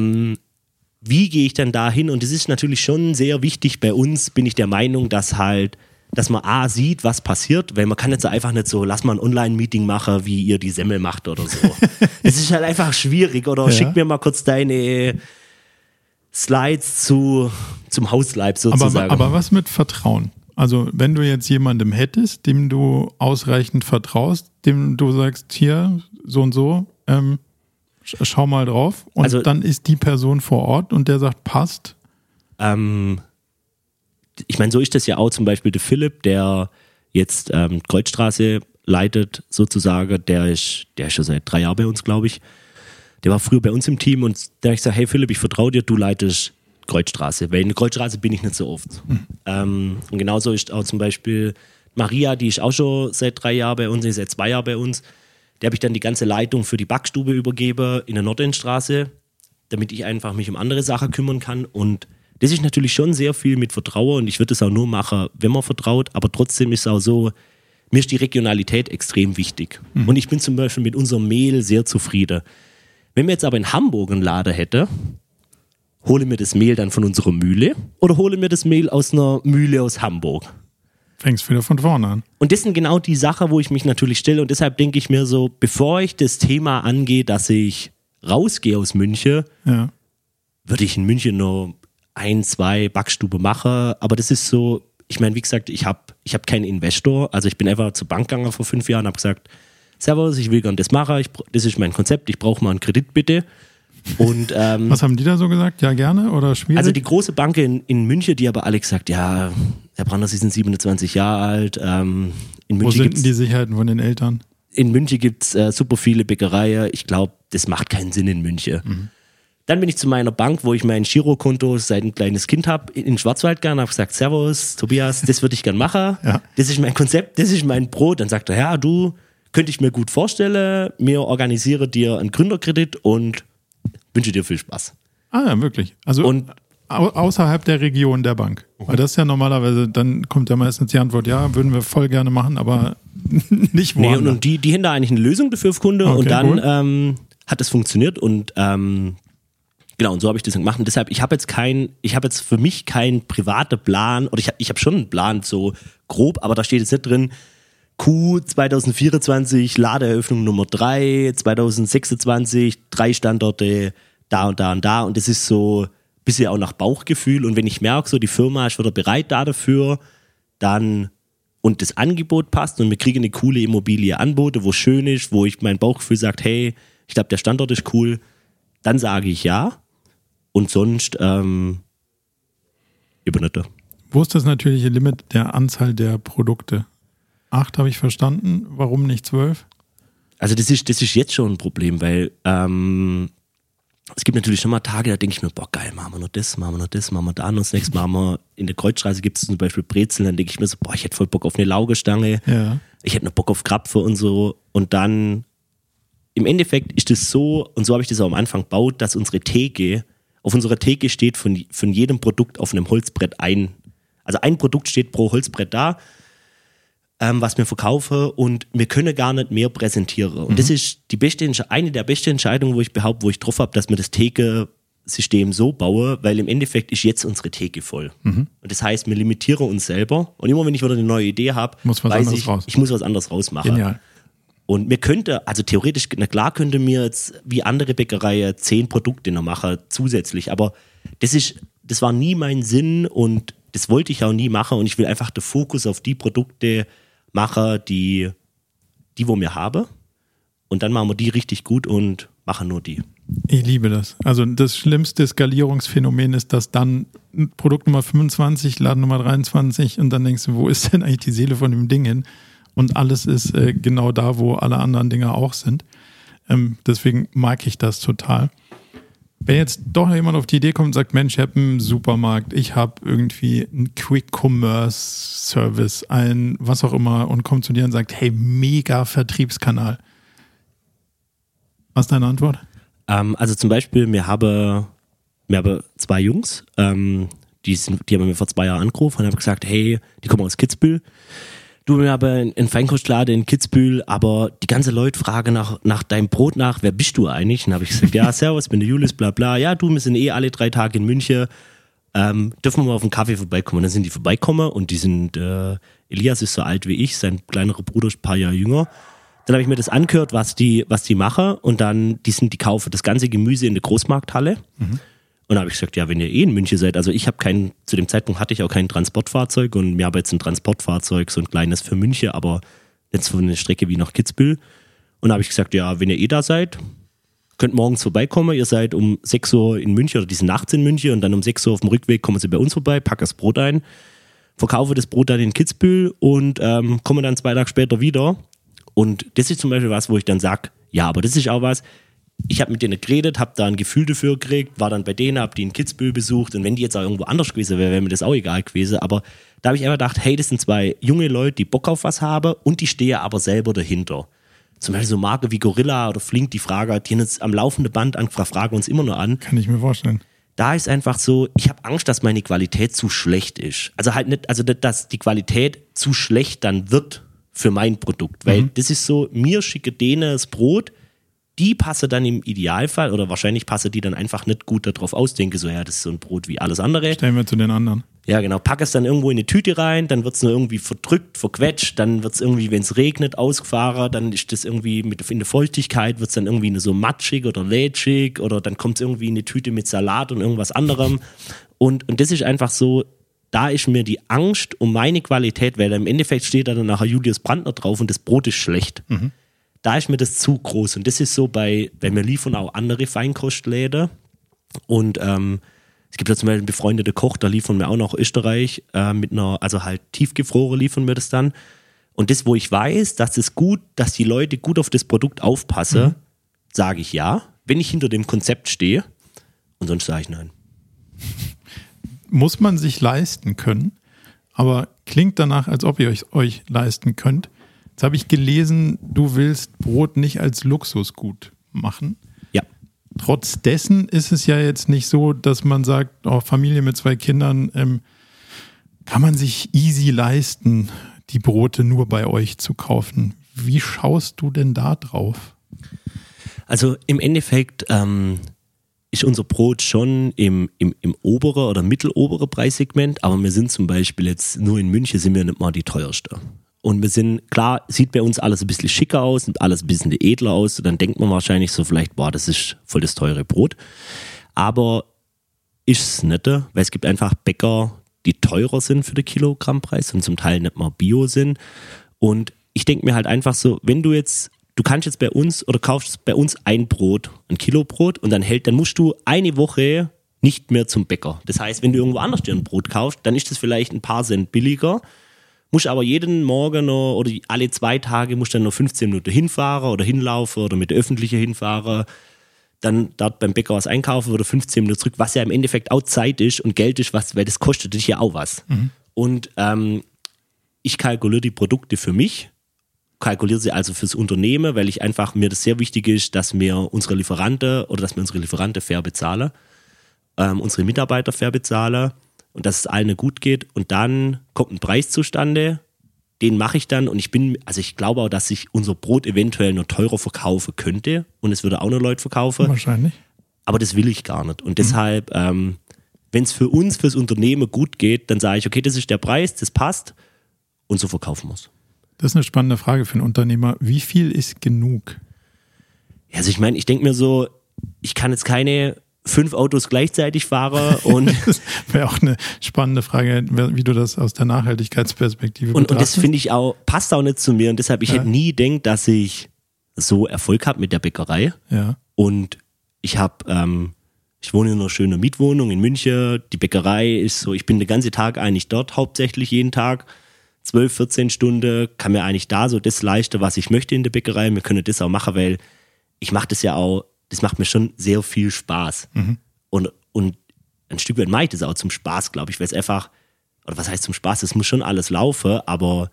wie gehe ich dann da hin? Und das ist natürlich schon sehr wichtig bei uns, bin ich der Meinung, dass man A sieht, was passiert, weil man kann jetzt einfach nicht so, lass mal ein Online-Meeting machen, wie ihr die Semmel macht oder so. Das ist halt einfach schwierig. Oder schick mir mal kurz deine Slides zum Hausleib sozusagen. Aber was mit Vertrauen? Also wenn du jetzt jemandem hättest, dem du ausreichend vertraust, dem du sagst, hier, so und so, schau mal drauf und also, dann ist die Person vor Ort und der sagt, passt. Ich meine, so ist das ja auch zum Beispiel der Philipp, der jetzt Kreuzstraße leitet sozusagen, der ist schon seit 3 Jahren bei uns, glaube ich. Der war früher bei uns im Team und da habe ich gesagt, hey Philipp, ich vertraue dir, du leitest Kreuzstraße, weil in der Kreuzstraße bin ich nicht so oft. Und genauso ist auch zum Beispiel Maria, die ist auch schon seit 3 Jahren bei uns, seit 2 Jahren bei uns. Der habe ich dann die ganze Leitung für die Backstube übergeben in der Nordendstraße, damit ich einfach mich um andere Sachen kümmern kann. Und das ist natürlich schon sehr viel mit Vertrauen und ich würde es auch nur machen, wenn man vertraut, aber trotzdem ist es auch so, mir ist die Regionalität extrem wichtig. Und ich bin zum Beispiel mit unserem Mehl sehr zufrieden. Wenn wir jetzt aber in Hamburg einen Laden hätten, hole mir das Mehl dann von unserer Mühle oder hole mir das Mehl aus einer Mühle aus Hamburg? Fängst wieder von vorne an. Und das sind genau die Sachen, wo ich mich natürlich stelle und deshalb denke ich mir so, bevor ich das Thema angehe, dass ich rausgehe aus München, würde ich in München nur 1, 2 Backstube machen, aber das ist so, ich meine, wie gesagt, ich hab keinen Investor, also ich bin einfach zur Bank gegangen vor 5 Jahren und habe gesagt, Servus, ich will gerne das machen, das ist mein Konzept, ich brauche mal einen Kredit bitte. Und, was haben die da so gesagt? Ja, gerne oder schwierig? Also die große Bank in München, die aber alle gesagt, ja, Herr Brandner, Sie sind 27 Jahre alt. In München wo sind denn die Sicherheiten von den Eltern? in München gibt es super viele Bäckereien. Ich glaube, das macht keinen Sinn in München. Mhm. Dann bin ich zu meiner Bank, wo ich mein Girokonto seit ein kleines Kind habe, in Schwarzwald gegangen, habe gesagt, Servus, Tobias, das würde ich gern machen. Ja. Das ist mein Konzept, das ist mein Brot. Dann sagt er, ja, du, könnte ich mir gut vorstellen, mir organisiere dir einen Gründerkredit und wünsche dir viel Spaß. Ah ja, wirklich. Also und außerhalb der Region der Bank. Weil das ist ja normalerweise, dann kommt ja meistens die Antwort, ja, würden wir voll gerne machen, aber nicht woanders. Nee, und die haben da eigentlich eine Lösung dafür auf Kunde und dann cool. Hat es funktioniert und genau, und so habe ich das gemacht. Und deshalb, ich habe jetzt für mich keinen privaten Plan, oder ich habe schon einen Plan, so grob, aber da steht jetzt nicht drin, Q 2024, Ladeeröffnung Nummer 3, 2026, 3 Standorte, da und da und da. Und das ist so ein bisschen auch nach Bauchgefühl. Und wenn ich merke, so die Firma ist wieder bereit dafür, dann und das Angebot passt und wir kriegen eine coole Immobilie Angebote, wo schön ist, wo ich mein Bauchgefühl sagt, hey, ich glaube, der Standort ist cool, dann sage ich ja. Und sonst übernette. Wo ist das natürliche Limit der Anzahl der Produkte? 8 habe ich verstanden. Warum nicht 12? Also das ist jetzt schon ein Problem, weil es gibt natürlich schon mal Tage, da denke ich mir, boah geil, machen wir noch das, machen wir da noch das nächste, machen wir in der Kreuzstraße gibt es zum Beispiel Brezeln, dann denke ich mir so, boah, ich hätte voll Bock auf eine Laugestange, ja. Ich hätte noch Bock auf Krapfe und so und dann im Endeffekt ist das so, und so habe ich das auch am Anfang gebaut, dass auf unserer Theke steht von jedem Produkt auf einem Holzbrett also ein Produkt steht pro Holzbrett da, was wir verkaufen und wir können gar nicht mehr präsentieren. Und das ist eine der besten Entscheidungen, wo ich behaupte, wo ich drauf habe, dass wir das Theke-System so bauen, weil im Endeffekt ist jetzt unsere Theke voll. Und das heißt, wir limitieren uns selber und immer wenn ich wieder eine neue Idee habe, weiß ich muss was anderes rausmachen. Genial. Und mir also theoretisch, na klar könnte mir jetzt wie andere Bäckereien 10 Produkte noch machen zusätzlich, aber das war nie mein Sinn und das wollte ich auch nie machen und ich will einfach den Fokus auf die Produkte machen, die wo wir haben und dann machen wir die richtig gut und machen nur die. Ich liebe das. Also das schlimmste Skalierungsphänomen ist, dass dann Produkt Nummer 25, Laden Nummer 23 und dann denkst du, wo ist denn eigentlich die Seele von dem Ding hin? Und alles ist genau da, wo alle anderen Dinge auch sind. Deswegen mag ich das total. Wenn jetzt doch jemand auf die Idee kommt und sagt, Mensch, ich habe einen Supermarkt, ich habe irgendwie einen Quick-Commerce-Service, ein was auch immer und kommt zu dir und sagt, hey, mega Vertriebskanal. Was ist deine Antwort? Also zum Beispiel, wir haben 2 Jungs, die haben mir vor 2 Jahren angerufen und haben gesagt, hey, die kommen aus Kitzbühel. Du, wir haben einen Feinkostladen in Kitzbühel, aber die ganze Leute fragen nach deinem Brot nach, wer bist du eigentlich? Und dann habe ich gesagt, ja, servus, bin der Julius, bla bla. Ja, du, wir sind alle 3 Tage in München, dürfen wir mal auf einen Kaffee vorbeikommen? Und dann sind die vorbeikommen und die sind, Elias ist so alt wie ich, sein kleinerer Bruder ist ein paar Jahre jünger. Dann habe ich mir das angehört, was die machen und dann, die kaufen das ganze Gemüse in der Großmarkthalle. Und da habe ich gesagt, ja, wenn ihr in München seid, also zu dem Zeitpunkt hatte ich auch kein Transportfahrzeug und wir haben jetzt ein Transportfahrzeug, so ein kleines für München, aber jetzt für eine Strecke wie nach Kitzbühel. Und da habe ich gesagt, ja, wenn ihr da seid, könnt morgens vorbeikommen, ihr seid um 6 Uhr in München oder die sind nachts in München und dann um 6 Uhr auf dem Rückweg kommen sie bei uns vorbei, packen das Brot ein, verkaufe das Brot dann in Kitzbühel und komme dann 2 Tage später wieder. Und das ist zum Beispiel was, wo ich dann sage, ja, aber das ist auch was, ich habe mit denen geredet, habe da ein Gefühl dafür gekriegt, war dann bei denen, habe die in Kitzbühel besucht und wenn die jetzt auch irgendwo anders gewesen wäre mir das auch egal gewesen, aber da habe ich einfach gedacht, hey, das sind 2 junge Leute, die Bock auf was haben und die stehen aber selber dahinter. Zum Beispiel so Marken wie Gorilla oder Flink, die haben jetzt am laufenden Band angefragt, fragen uns immer noch an. Kann ich mir vorstellen. Da ist einfach so, ich habe Angst, dass meine Qualität zu schlecht ist. Also halt nicht, dass die Qualität zu schlecht dann wird für mein Produkt, weil das ist so, mir schicke denen das Brot, die passe dann im Idealfall oder wahrscheinlich passe die dann einfach nicht gut darauf aus, denke so, ja, das ist so ein Brot wie alles andere. Stellen wir zu den anderen. Ja, genau, packe es dann irgendwo in eine Tüte rein, dann wird es nur irgendwie verdrückt, verquetscht, dann wird es irgendwie, wenn es regnet, ausgefahren, dann ist das irgendwie in der Feuchtigkeit, wird es dann irgendwie so matschig oder lätschig oder dann kommt es irgendwie in eine Tüte mit Salat und irgendwas anderem und das ist einfach so, da ist mir die Angst um meine Qualität, weil im Endeffekt steht da dann nachher Julius Brandner drauf und das Brot ist schlecht. Da ist mir das zu groß und das ist so weil wir liefern auch andere Feinkostläden und es gibt ja zum Beispiel einen befreundeten Koch, da liefern wir auch nach Österreich mit also halt tiefgefroren liefern wir das dann Und das, wo ich weiß, dass die Leute gut auf das Produkt aufpassen, sage ich ja, wenn ich hinter dem Konzept stehe. Und sonst sage ich nein. Muss man sich leisten können, aber klingt danach, als ob ihr euch leisten könnt. Jetzt habe ich gelesen, du willst Brot nicht als Luxusgut machen. Ja. Trotz dessen ist es ja jetzt nicht so, dass man sagt, oh, Familie mit 2 Kindern, kann man sich easy leisten, die Brote nur bei euch zu kaufen. Wie schaust du denn da drauf? Also im Endeffekt ist unser Brot schon im oberen oder mitteloberen Preissegment, aber wir sind zum Beispiel jetzt nur in München sind wir nicht mal die teuerste. Und wir sind, klar, sieht bei uns alles ein bisschen schicker aus und alles ein bisschen edler aus. Und dann denkt man wahrscheinlich so vielleicht, boah, das ist voll das teure Brot. Aber ist es nicht, weil es gibt einfach Bäcker, die teurer sind für den Kilogrammpreis und zum Teil nicht mal Bio sind. Und ich denke mir halt einfach so, wenn du kannst jetzt bei uns oder kaufst bei uns ein Kilo Brot und dann musst du eine Woche nicht mehr zum Bäcker. Das heißt, wenn du irgendwo anders dir ein Brot kaufst, dann ist das vielleicht ein paar Cent billiger, musst aber jeden Morgen noch oder alle 2 Tage musst dann noch 15 Minuten hinfahren oder hinlaufen oder mit der Öffentlichen hinfahren, dann dort beim Bäcker was einkaufen oder 15 Minuten zurück, was ja im Endeffekt auch Zeit ist und Geld ist, weil das kostet dich ja auch was. Und ich kalkuliere die Produkte für mich, kalkuliere sie also fürs Unternehmen, weil mir das sehr wichtig ist, dass wir unsere Lieferanten fair bezahlen, unsere Mitarbeiter fair bezahlen und dass es allen gut geht. Und dann kommt ein Preis zustande, den mache ich dann und ich glaube auch, dass ich unser Brot eventuell noch teurer verkaufen könnte und es würde auch noch Leute verkaufen. Wahrscheinlich. Aber das will ich gar nicht. Und deshalb, wenn es fürs Unternehmen gut geht, dann sage ich, okay, das ist der Preis, das passt und so verkaufen wir es. Das ist eine spannende Frage für einen Unternehmer. Wie viel ist genug? Also ich meine, ich denke mir so, ich kann jetzt keine 5 Autos gleichzeitig fahren und das wäre auch eine spannende Frage, wie du das aus der Nachhaltigkeitsperspektive betrachtest. Und das finde ich auch, passt auch nicht zu mir und deshalb, ich hätte nie gedacht, dass ich so Erfolg habe mit der Bäckerei. Ja. Und ich wohne in einer schönen Mietwohnung in München, die Bäckerei ist so, ich bin den ganzen Tag eigentlich dort, hauptsächlich jeden Tag. 12, 14 Stunden, kann mir eigentlich da so das leisten, was ich möchte in der Bäckerei. Wir können das auch machen, weil ich mache das ja auch, das macht mir schon sehr viel Spaß. Und ein Stück weit mache ich das auch zum Spaß, glaube ich, weil es einfach, oder was heißt zum Spaß, es muss schon alles laufen, aber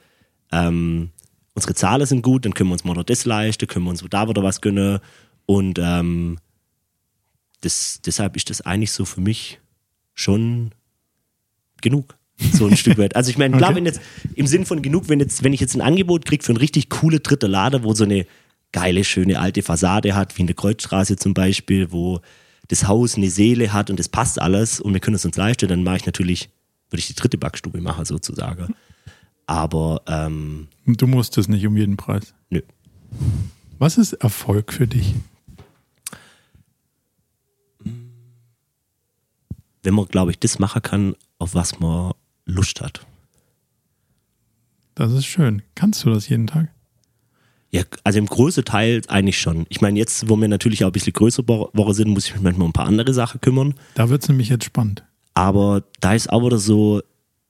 unsere Zahlen sind gut, dann können wir uns mal noch das leisten, können wir uns da wieder was gönnen und deshalb ist das eigentlich so für mich schon genug. So ein Stück weit. Also ich meine, klar, wenn jetzt im Sinn von genug, wenn ich jetzt ein Angebot kriege für einen richtig coole dritte Lade, wo so eine geile, schöne alte Fassade hat, wie in der Kreuzstraße zum Beispiel, wo das Haus eine Seele hat und das passt alles und wir können es uns leisten, dann würde ich die dritte Backstube machen sozusagen. Aber du musst es nicht um jeden Preis. Nö. Was ist Erfolg für dich? Wenn man, glaube ich, das machen kann, auf was man Lust hat. Das ist schön. Kannst du das jeden Tag? Ja, also im großen Teil eigentlich schon. Ich meine, jetzt, wo wir natürlich auch ein bisschen größer Woche sind, muss ich mich manchmal um ein paar andere Sachen kümmern. Da wird es nämlich jetzt spannend. Aber da ist auch wieder so,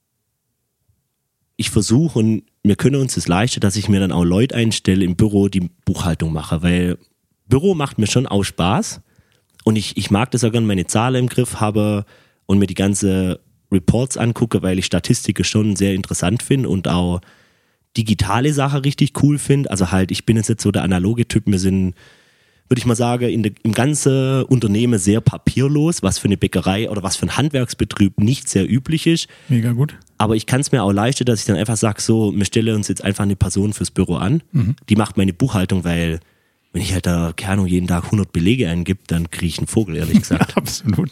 ich versuche und wir können uns das leisten, dass ich mir dann auch Leute einstelle im Büro, die Buchhaltung mache, weil Büro macht mir schon auch Spaß und ich mag das auch gerne, meine Zahlen im Griff habe und mir die ganze Reports angucke, weil ich Statistiken schon sehr interessant finde und auch digitale Sachen richtig cool finde. Also halt, ich bin jetzt nicht so der analoge Typ. Wir sind, würde ich mal sagen, im ganzen Unternehmen sehr papierlos, was für eine Bäckerei oder was für ein Handwerksbetrieb nicht sehr üblich ist. Mega gut. Aber ich kann es mir auch leisten, dass ich dann einfach sage, so, wir stellen uns jetzt einfach eine Person fürs Büro an, die macht meine Buchhaltung, weil wenn ich halt da, keine Ahnung, jeden Tag 100 Belege eingib, dann kriege ich einen Vogel, ehrlich gesagt. Ja, absolut.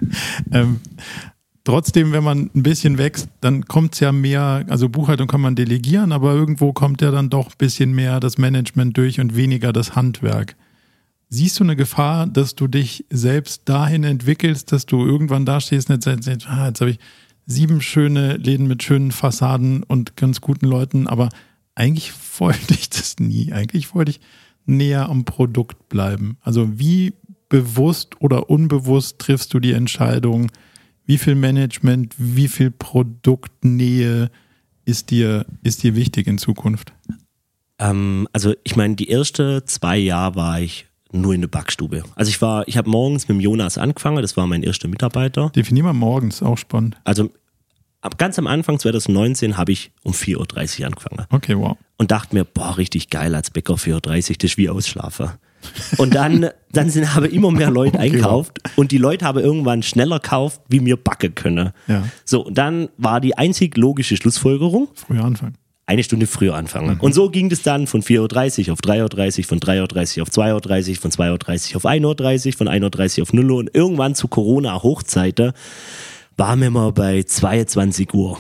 Trotzdem, wenn man ein bisschen wächst, dann kommt es ja mehr, also Buchhaltung kann man delegieren, aber irgendwo kommt ja dann doch ein bisschen mehr das Management durch und weniger das Handwerk. Siehst du eine Gefahr, dass du dich selbst dahin entwickelst, dass du irgendwann dastehst und jetzt habe ich 7 schöne Läden mit schönen Fassaden und ganz guten Leuten, aber eigentlich wollte ich das nie. Eigentlich wollte ich näher am Produkt bleiben. Also wie bewusst oder unbewusst triffst du die Entscheidung, wie viel Management, wie viel Produktnähe ist dir wichtig in Zukunft? Also ich meine, die ersten 2 Jahre war ich nur in der Backstube. Also ich habe morgens mit dem Jonas angefangen, das war mein erster Mitarbeiter. Definier mal morgens, auch spannend. Also ganz am Anfang 2019 habe ich um 4.30 Uhr angefangen. Okay, wow. Und dachte mir, boah, richtig geil als Bäcker 4.30 Uhr, das ist wie Ausschlafen. Und dann haben immer mehr Leute einkauft und die Leute haben irgendwann schneller gekauft, wie wir backen können. Ja. So, und dann war die einzig logische Schlussfolgerung, Früher anfangen. 1 Stunde früher anfangen. Und so ging das dann von 4.30 Uhr auf 3.30 Uhr, von 3.30 Uhr auf 2.30 Uhr, von 2.30 Uhr auf 1.30 Uhr, von 1.30 Uhr auf 0 Uhr und irgendwann zu Corona-Hochzeiten waren wir mal bei 22 Uhr.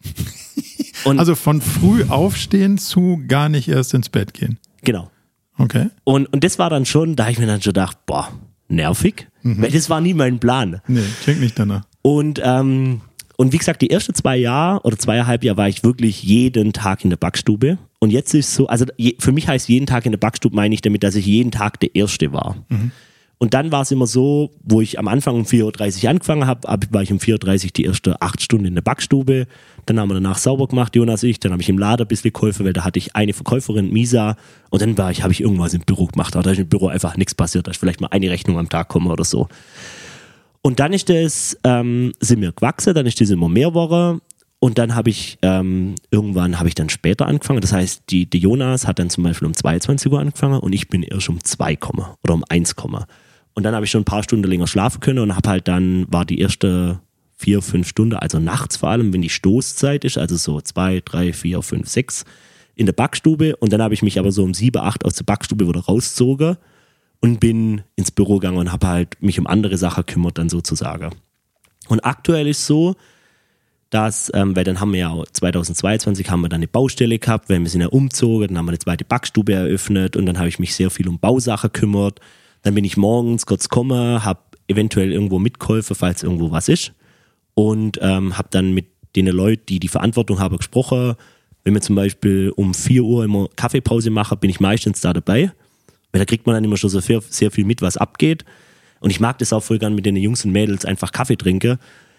Und also von früh aufstehen zu gar nicht erst ins Bett gehen. genau. Okay. Und das war dann schon, da habe ich mir dann schon gedacht, boah, nervig, weil das war nie mein Plan. Nee, klingt nicht danach. Und wie gesagt, die ersten 2 Jahre oder 2,5 Jahre war ich wirklich jeden Tag in der Backstube. Und jetzt ist es so, also für mich heißt jeden Tag in der Backstube, meine ich damit, dass ich jeden Tag der Erste war. Und dann war es immer so, wo ich am Anfang um 4.30 Uhr angefangen habe, war ich um 4.30 Uhr die ersten 8 Stunden in der Backstube. Dann haben wir danach sauber gemacht, Jonas und ich. Dann habe ich im Laden ein bisschen geholfen, weil da hatte ich eine Verkäuferin, Misa. Und dann habe ich irgendwas im Büro gemacht. Aber da ist im Büro einfach nichts passiert. Da ist vielleicht mal eine Rechnung am Tag gekommen oder so. Und dann ist das, sind wir gewachsen. Dann ist das immer mehr Woche. Und dann habe ich, irgendwann habe ich dann später angefangen. Das heißt, der Jonas hat dann zum Beispiel um 22 Uhr angefangen und ich bin erst um 2 oder um 1. Und dann habe ich schon ein paar Stunden länger schlafen können und habe halt dann, war die erste 4, 5 Stunden, also nachts vor allem, wenn die Stoßzeit ist, also so 2, 3, 4, 5, 6 in der Backstube. Und dann habe ich mich aber so um 7, 8 aus der Backstube wieder rausgezogen und bin ins Büro gegangen und habe halt mich um andere Sachen gekümmert dann sozusagen. Und aktuell ist so, dass, weil dann haben wir ja 2022 haben wir dann eine Baustelle gehabt, weil wir sind ja umgezogen, dann haben wir eine zweite Backstube eröffnet und dann habe ich mich sehr viel um Bausachen gekümmert. Dann bin ich morgens kurz gekommen, habe eventuell irgendwo mitgeholfen, falls irgendwo was ist. Und habe dann mit den Leuten, die Verantwortung haben, gesprochen. Wenn wir zum Beispiel um 4 Uhr immer Kaffeepause machen, bin ich meistens da dabei. Weil da kriegt man dann immer schon so sehr viel mit, was abgeht. Und ich mag das auch voll gern mit den Jungs und Mädels einfach Kaffee trinken.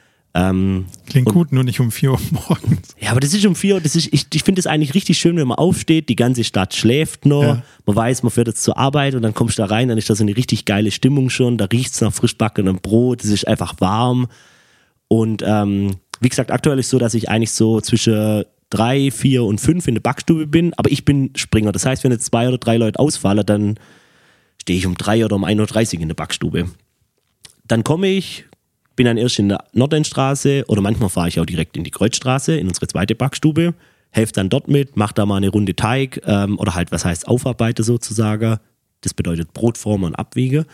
Klingt gut, nur nicht um 4 Uhr morgens. Ja, aber das ist um 4 Uhr, ich finde es eigentlich richtig schön, wenn man aufsteht, die ganze Stadt schläft noch, ja. Man weiß, man fährt jetzt zur Arbeit und dann kommst du da rein, dann ist da so eine richtig geile Stimmung schon, da riecht es nach frisch backenem Brot, es ist einfach warm und wie gesagt, aktuell ist es so, dass ich eigentlich so zwischen 3, 4 und 5 in der Backstube bin, aber ich bin Springer, das heißt, wenn jetzt 2 oder 3 Leute ausfallen, dann stehe ich um 3 oder um 1.30 Uhr in der Backstube. Dann komme ich, bin dann erst in der Nordendstraße oder manchmal fahre ich auch direkt in die Kreuzstraße, in unsere zweite Backstube, helfe dann dort mit, mache da mal eine Runde Teig oder halt, was heißt Aufarbeite sozusagen. Das bedeutet Brotformen und Abwiege.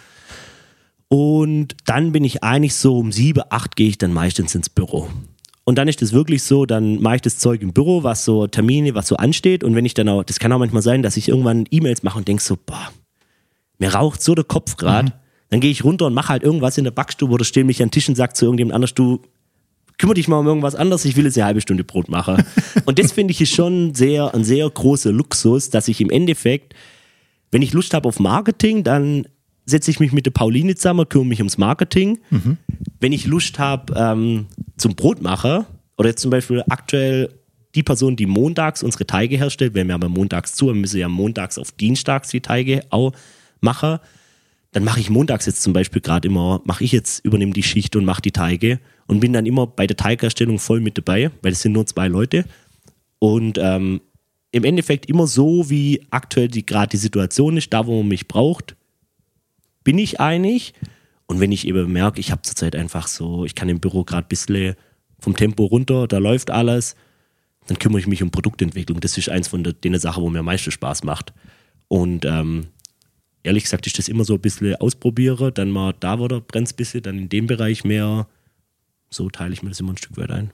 Und dann bin ich eigentlich so um 7, 8 gehe ich dann meistens ins Büro. Und dann ist das wirklich so, dann mache ich das Zeug im Büro, was so Termine, was so ansteht. Und wenn ich dann auch, das kann auch manchmal sein, dass ich irgendwann E-Mails mache und denke so, boah, mir raucht so der Kopf gerade. Dann gehe ich runter und mache halt irgendwas in der Backstube oder stehe mich an den Tisch und sage zu irgendjemand anders, du kümmere dich mal um irgendwas anderes, ich will jetzt eine halbe Stunde Brot machen. Und das finde ich ist schon ein sehr großer Luxus, dass ich im Endeffekt, wenn ich Lust habe auf Marketing, dann setze ich mich mit der Pauline zusammen, kümmere mich ums Marketing. Wenn ich Lust habe zum Brotmacher oder jetzt zum Beispiel aktuell die Person, die montags unsere Teige herstellt, wenn wir aber montags zu, wir müssen ja montags auf dienstags die Teige auch machen, dann mache ich montags jetzt zum Beispiel gerade immer, übernehme die Schicht und mache die Teige und bin dann immer bei der Teigherstellung voll mit dabei, weil es sind nur 2 Leute. Und im Endeffekt immer so, wie aktuell gerade die Situation ist, da wo man mich braucht, bin ich einig. Und wenn ich eben merke, ich habe zurzeit einfach so, ich kann im Büro gerade ein bisschen vom Tempo runter, da läuft alles, dann kümmere ich mich um Produktentwicklung. Das ist eins von den Sachen, wo mir am meisten Spaß macht. Und ehrlich gesagt ist das immer so ein bisschen ausprobiere, dann mal da wieder brennt es ein bisschen, dann in dem Bereich mehr, so teile ich mir das immer ein Stück weit ein.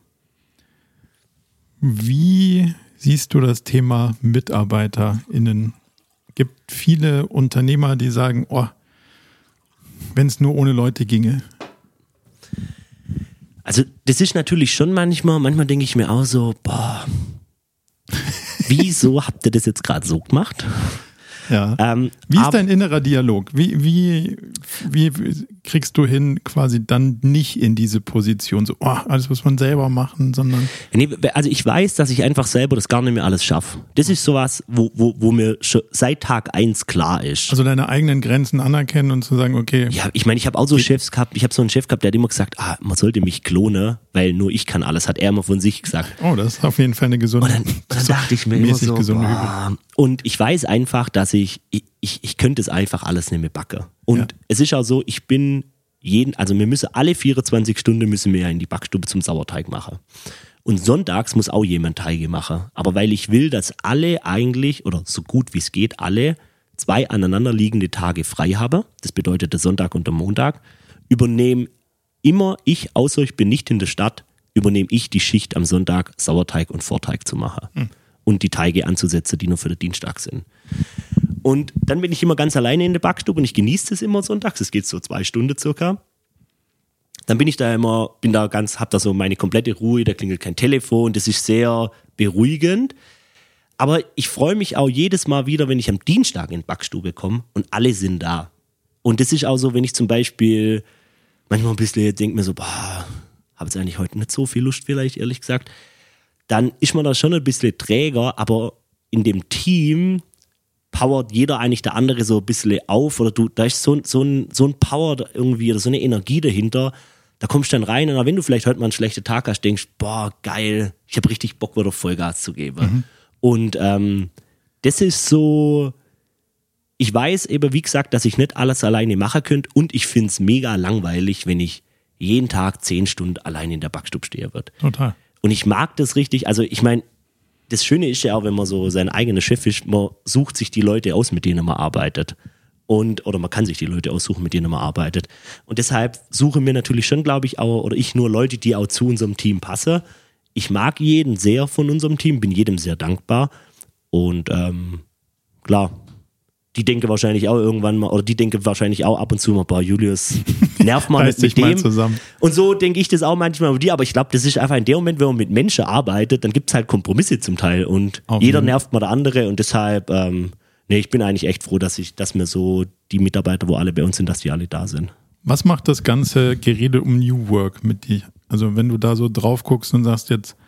Wie siehst du das Thema MitarbeiterInnen? Gibt viele Unternehmer, die sagen, oh, wenn es nur ohne Leute ginge. Also das ist natürlich schon manchmal denke ich mir auch so, boah, wieso habt ihr das jetzt gerade so gemacht? Ja. Wie ist dein innerer Dialog? Wie kriegst du hin, quasi dann nicht in diese Position, so, alles muss man selber machen, sondern... Nee, also ich weiß, dass ich einfach selber das gar nicht mehr alles schaffe. Das ist sowas, wo mir schon seit Tag 1 klar ist. Also deine eigenen Grenzen anerkennen und zu sagen, okay... Ja, ich meine, ich habe auch so Chefs gehabt, ich habe so einen Chef gehabt, der hat immer gesagt, man sollte mich klonen, weil nur ich kann alles, hat er immer von sich gesagt. Oh, das ist auf jeden Fall eine gesunde... Und dann dachte ich mir immer so, und ich weiß einfach, dass ich könnte es einfach alles nicht mehr backen. Und es ist auch so, ich bin wir müssen alle 24 Stunden müssen wir ja in die Backstube zum Sauerteig machen. Und sonntags muss auch jemand Teige machen. Aber weil ich will, dass alle eigentlich, oder so gut wie es geht, alle 2 aneinanderliegende Tage frei haben, das bedeutet der Sonntag und der Montag, übernehme immer ich, außer ich bin nicht in der Stadt, übernehme ich die Schicht am Sonntag, Sauerteig und Vorteig zu machen. Und die Teige anzusetzen, die nur für den Dienstag sind. Und dann bin ich immer ganz alleine in der Backstube und ich genieße es immer sonntags. Es geht so 2 Stunden circa. Dann bin ich da immer, hab da so meine komplette Ruhe, da klingelt kein Telefon, das ist sehr beruhigend. Aber ich freue mich auch jedes Mal wieder, wenn ich am Dienstag in die Backstube komme und alle sind da. Und das ist auch so, wenn ich zum Beispiel manchmal ein bisschen denke mir so, habe jetzt eigentlich heute nicht so viel Lust vielleicht, ehrlich gesagt. Dann ist man da schon ein bisschen träger, aber in dem Team powert jeder eigentlich der andere so ein bisschen auf oder da ist so ein Power irgendwie oder so eine Energie dahinter, da kommst du dann rein und wenn du vielleicht heute mal einen schlechten Tag hast, denkst, geil, ich habe richtig Bock, wieder Vollgas zu geben. Und das ist so, ich weiß eben, wie gesagt, dass ich nicht alles alleine machen könnte und ich finde es mega langweilig, wenn ich jeden Tag 10 Stunden allein in der Backstube stehen würde. Total. Und ich mag das richtig, also ich meine, das Schöne ist ja auch, wenn man so sein eigener Chef ist, man sucht sich die Leute aus, mit denen man arbeitet. Oder man kann sich die Leute aussuchen, mit denen man arbeitet. Und deshalb suchen wir natürlich schon, glaube ich, auch, oder ich nur Leute, die auch zu unserem Team passen. Ich mag jeden sehr von unserem Team, bin jedem sehr dankbar. Und klar, die denken wahrscheinlich auch irgendwann mal, oder die denken wahrscheinlich auch ab und zu mal, Julius, nervt mal mit dem. Zusammen. Und so denke ich das auch manchmal über die, aber ich glaube, das ist einfach in dem Moment, wenn man mit Menschen arbeitet, dann gibt es halt Kompromisse zum Teil und jeder nervt mal der andere und deshalb, ich bin eigentlich echt froh, dass mir so die Mitarbeiter, wo alle bei uns sind, dass die alle da sind. Was macht das ganze Gerede um New Work mit dir? Also wenn du da so drauf guckst und sagst jetzt,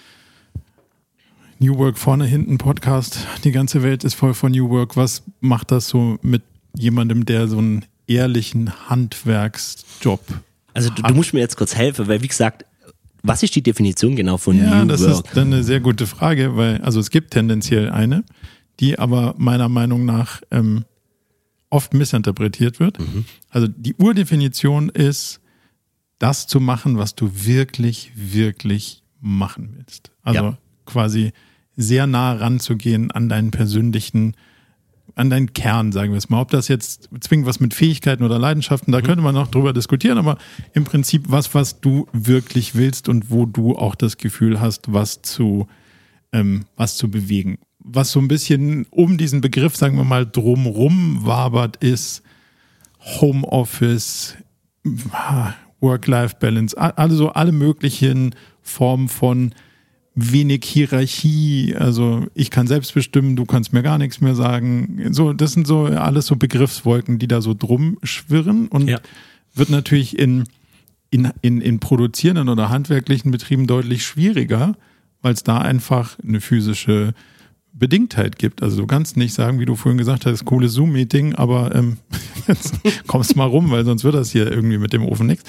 New Work vorne, hinten, Podcast, die ganze Welt ist voll von New Work. Was macht das so mit jemandem, der so einen ehrlichen Handwerksjob Also du musst mir jetzt kurz helfen, weil wie gesagt, was ist die Definition genau von New Work? Ja, das ist dann eine sehr gute Frage, weil also es gibt tendenziell eine, die aber meiner Meinung nach oft missinterpretiert wird. Also die Urdefinition ist, das zu machen, was du wirklich, wirklich machen willst. Also quasi sehr nah ranzugehen an deinen persönlichen, an deinen Kern, sagen wir es mal. Ob das jetzt zwingend was mit Fähigkeiten oder Leidenschaften, da könnte man noch drüber diskutieren, aber im Prinzip was du wirklich willst und wo du auch das Gefühl hast, was zu bewegen. Was so ein bisschen um diesen Begriff, sagen wir mal, drumrum wabert, ist Homeoffice, Work-Life-Balance, also alle möglichen Formen von wenig Hierarchie, also ich kann selbst bestimmen, du kannst mir gar nichts mehr sagen. So, das sind so alles so Begriffswolken, die da so drum schwirren und wird natürlich in produzierenden oder handwerklichen Betrieben deutlich schwieriger, weil es da einfach eine physische Bedingtheit gibt. Also du kannst nicht sagen, wie du vorhin gesagt hast, cooles Zoom-Meeting, aber jetzt kommst mal rum, weil sonst wird das hier irgendwie mit dem Ofen nichts.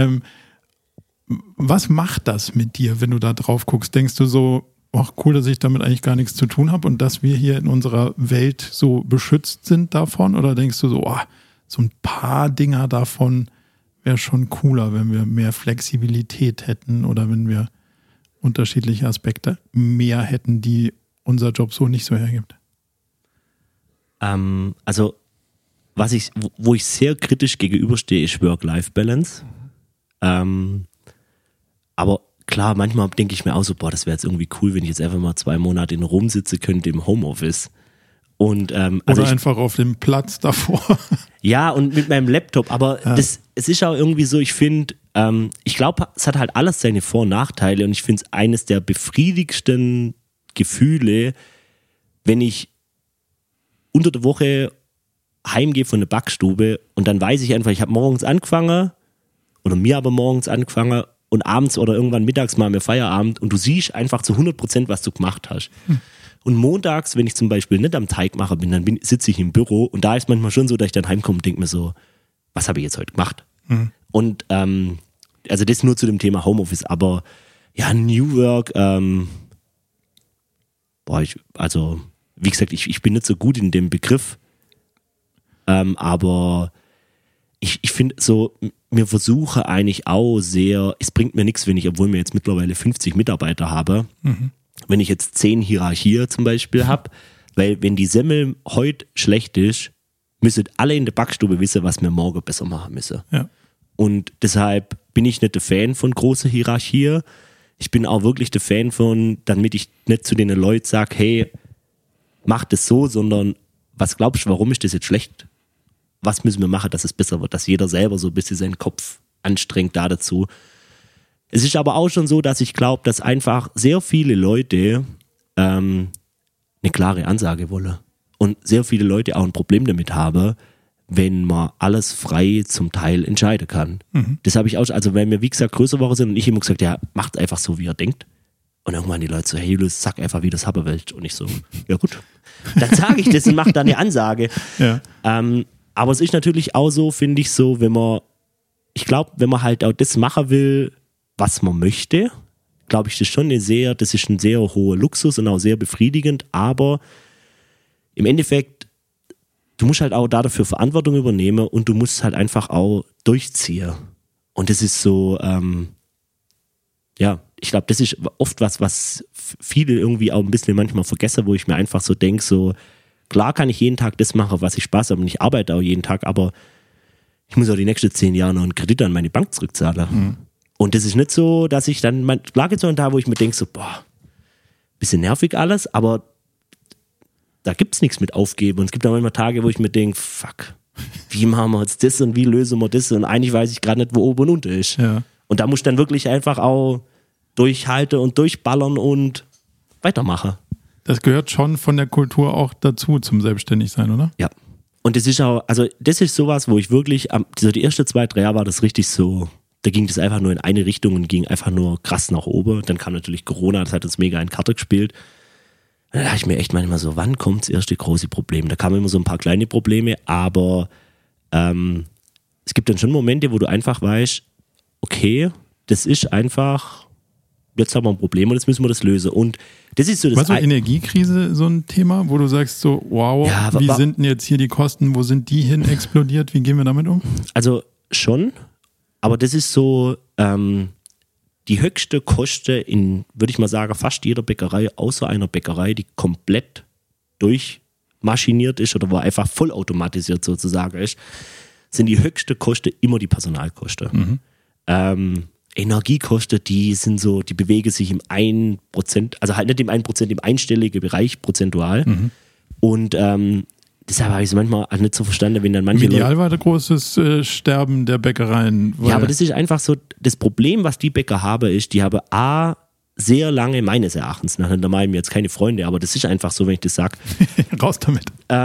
Was macht das mit dir, wenn du da drauf guckst? Denkst du so, ach cool, dass ich damit eigentlich gar nichts zu tun habe und dass wir hier in unserer Welt so beschützt sind davon? Oder denkst du so, so ein paar Dinger davon wäre schon cooler, wenn wir mehr Flexibilität hätten oder wenn wir unterschiedliche Aspekte mehr hätten, die unser Job so nicht so hergibt? Also, wo ich sehr kritisch gegenüberstehe, ist Work-Life-Balance. Aber klar, manchmal denke ich mir auch so, das wäre jetzt irgendwie cool, wenn ich jetzt einfach mal 2 Monate in Rom sitzen könnte im Homeoffice. Und, oder einfach auf dem Platz davor. Ja, und mit meinem Laptop. Aber es ist auch irgendwie so, ich finde, ich glaube, es hat halt alles seine Vor- und Nachteile und ich finde es eines der befriedigendsten Gefühle, wenn ich unter der Woche heimgehe von der Backstube und dann weiß ich einfach, ich habe morgens angefangen oder mir aber morgens angefangen und abends oder irgendwann mittags mal mehr Feierabend und du siehst einfach zu 100%, was du gemacht hast. Und montags, wenn ich zum Beispiel nicht am Teigmacher bin, dann sitze ich im Büro und da ist manchmal schon so, dass ich dann heimkomme und denke mir so, was habe ich jetzt heute gemacht? Und also das nur zu dem Thema Homeoffice, aber ja, New Work, wie gesagt, ich bin nicht so gut in dem Begriff, aber ich finde so, mir versuche eigentlich auch sehr, es bringt mir nichts, wenn ich, obwohl wir jetzt mittlerweile 50 Mitarbeiter habe, wenn ich jetzt 10 Hierarchie zum Beispiel habe, weil wenn die Semmel heute schlecht ist, müssen alle in der Backstube wissen, was wir morgen besser machen müssen. Ja. Und deshalb bin ich nicht der Fan von großer Hierarchie. Ich bin auch wirklich der Fan von, damit ich nicht zu den Leuten sage, hey, mach das so, sondern was glaubst du, warum ist das jetzt schlecht? Was müssen wir machen, dass es besser wird? Dass jeder selber so ein bisschen seinen Kopf anstrengt da dazu. Es ist aber auch schon so, dass ich glaube, dass einfach sehr viele Leute eine klare Ansage wollen. Und sehr viele Leute auch ein Problem damit haben, wenn man alles frei zum Teil entscheiden kann. Das habe ich auch, also wenn wir wie gesagt größer geworden sind und ich immer gesagt, ja, macht einfach so, wie ihr denkt. Und irgendwann die Leute so, hey Julius, sag einfach, wie das haben willst. Und ich so, ja gut, dann sage ich das und mache dann eine Ansage. Ja. Aber es ist natürlich auch so, finde ich so, wenn man halt auch das machen will, was man möchte, glaube ich, das ist ein sehr hoher Luxus und auch sehr befriedigend, aber im Endeffekt, du musst halt auch dafür Verantwortung übernehmen und du musst halt einfach auch durchziehen. Und das ist so, ich glaube, das ist oft was viele irgendwie auch ein bisschen manchmal vergessen, wo ich mir einfach so denke, so, klar kann ich jeden Tag das machen, was ich Spaß habe und ich arbeite auch jeden Tag, aber ich muss auch die nächsten 10 Jahre noch einen Kredit an meine Bank zurückzahlen. Und das ist nicht so, dass ich dann, klar gibt es noch da, wo ich mir denke, so, bisschen nervig alles, aber da gibt es nichts mit aufgeben. Und es gibt auch manchmal Tage, wo ich mir denke, fuck, wie machen wir jetzt das und wie lösen wir das? Und eigentlich weiß ich gerade nicht, wo oben und unten ist. Ja. Und da muss ich dann wirklich einfach auch durchhalten und durchballern und weitermachen. Das gehört schon von der Kultur auch dazu, zum Selbstständigsein, oder? Ja. Und das ist auch, also das ist sowas, wo ich wirklich, die ersten 2-3 Jahre war das richtig so, da ging das einfach nur in eine Richtung und ging einfach nur krass nach oben. Dann kam natürlich Corona, das hat uns mega in Karte gespielt. Da dachte ich mir echt manchmal so, wann kommt das erste große Problem? Da kamen immer so ein paar kleine Probleme, aber es gibt dann schon Momente, wo du einfach weißt, okay, das ist einfach, jetzt haben wir ein Problem und jetzt müssen wir das lösen. Und das ist so das. Was so Energiekrise so ein Thema, wo du sagst so, wow, ja, wie sind denn jetzt hier die Kosten, wo sind die hin explodiert, wie gehen wir damit um? Also schon, aber das ist so, die höchste Kosten in, würde ich mal sagen, fast jeder Bäckerei, außer einer Bäckerei, die komplett durchmaschiniert ist oder wo einfach vollautomatisiert sozusagen ist, sind die höchste Kosten immer die Personalkosten. Energiekosten, die sind so, die bewegen sich im 1%, also halt nicht im 1%, im einstelligen Bereich prozentual. Und deshalb habe ich es manchmal auch nicht so verstanden, wenn dann manche Medial war ein großes Sterben der Bäckereien. Ja, aber das ist einfach so, das Problem, was die Bäcker haben, ist, die haben sehr lange, meines Erachtens nach, da meine ich mir jetzt keine Freunde, aber das ist einfach so, wenn ich das sage. Raus damit.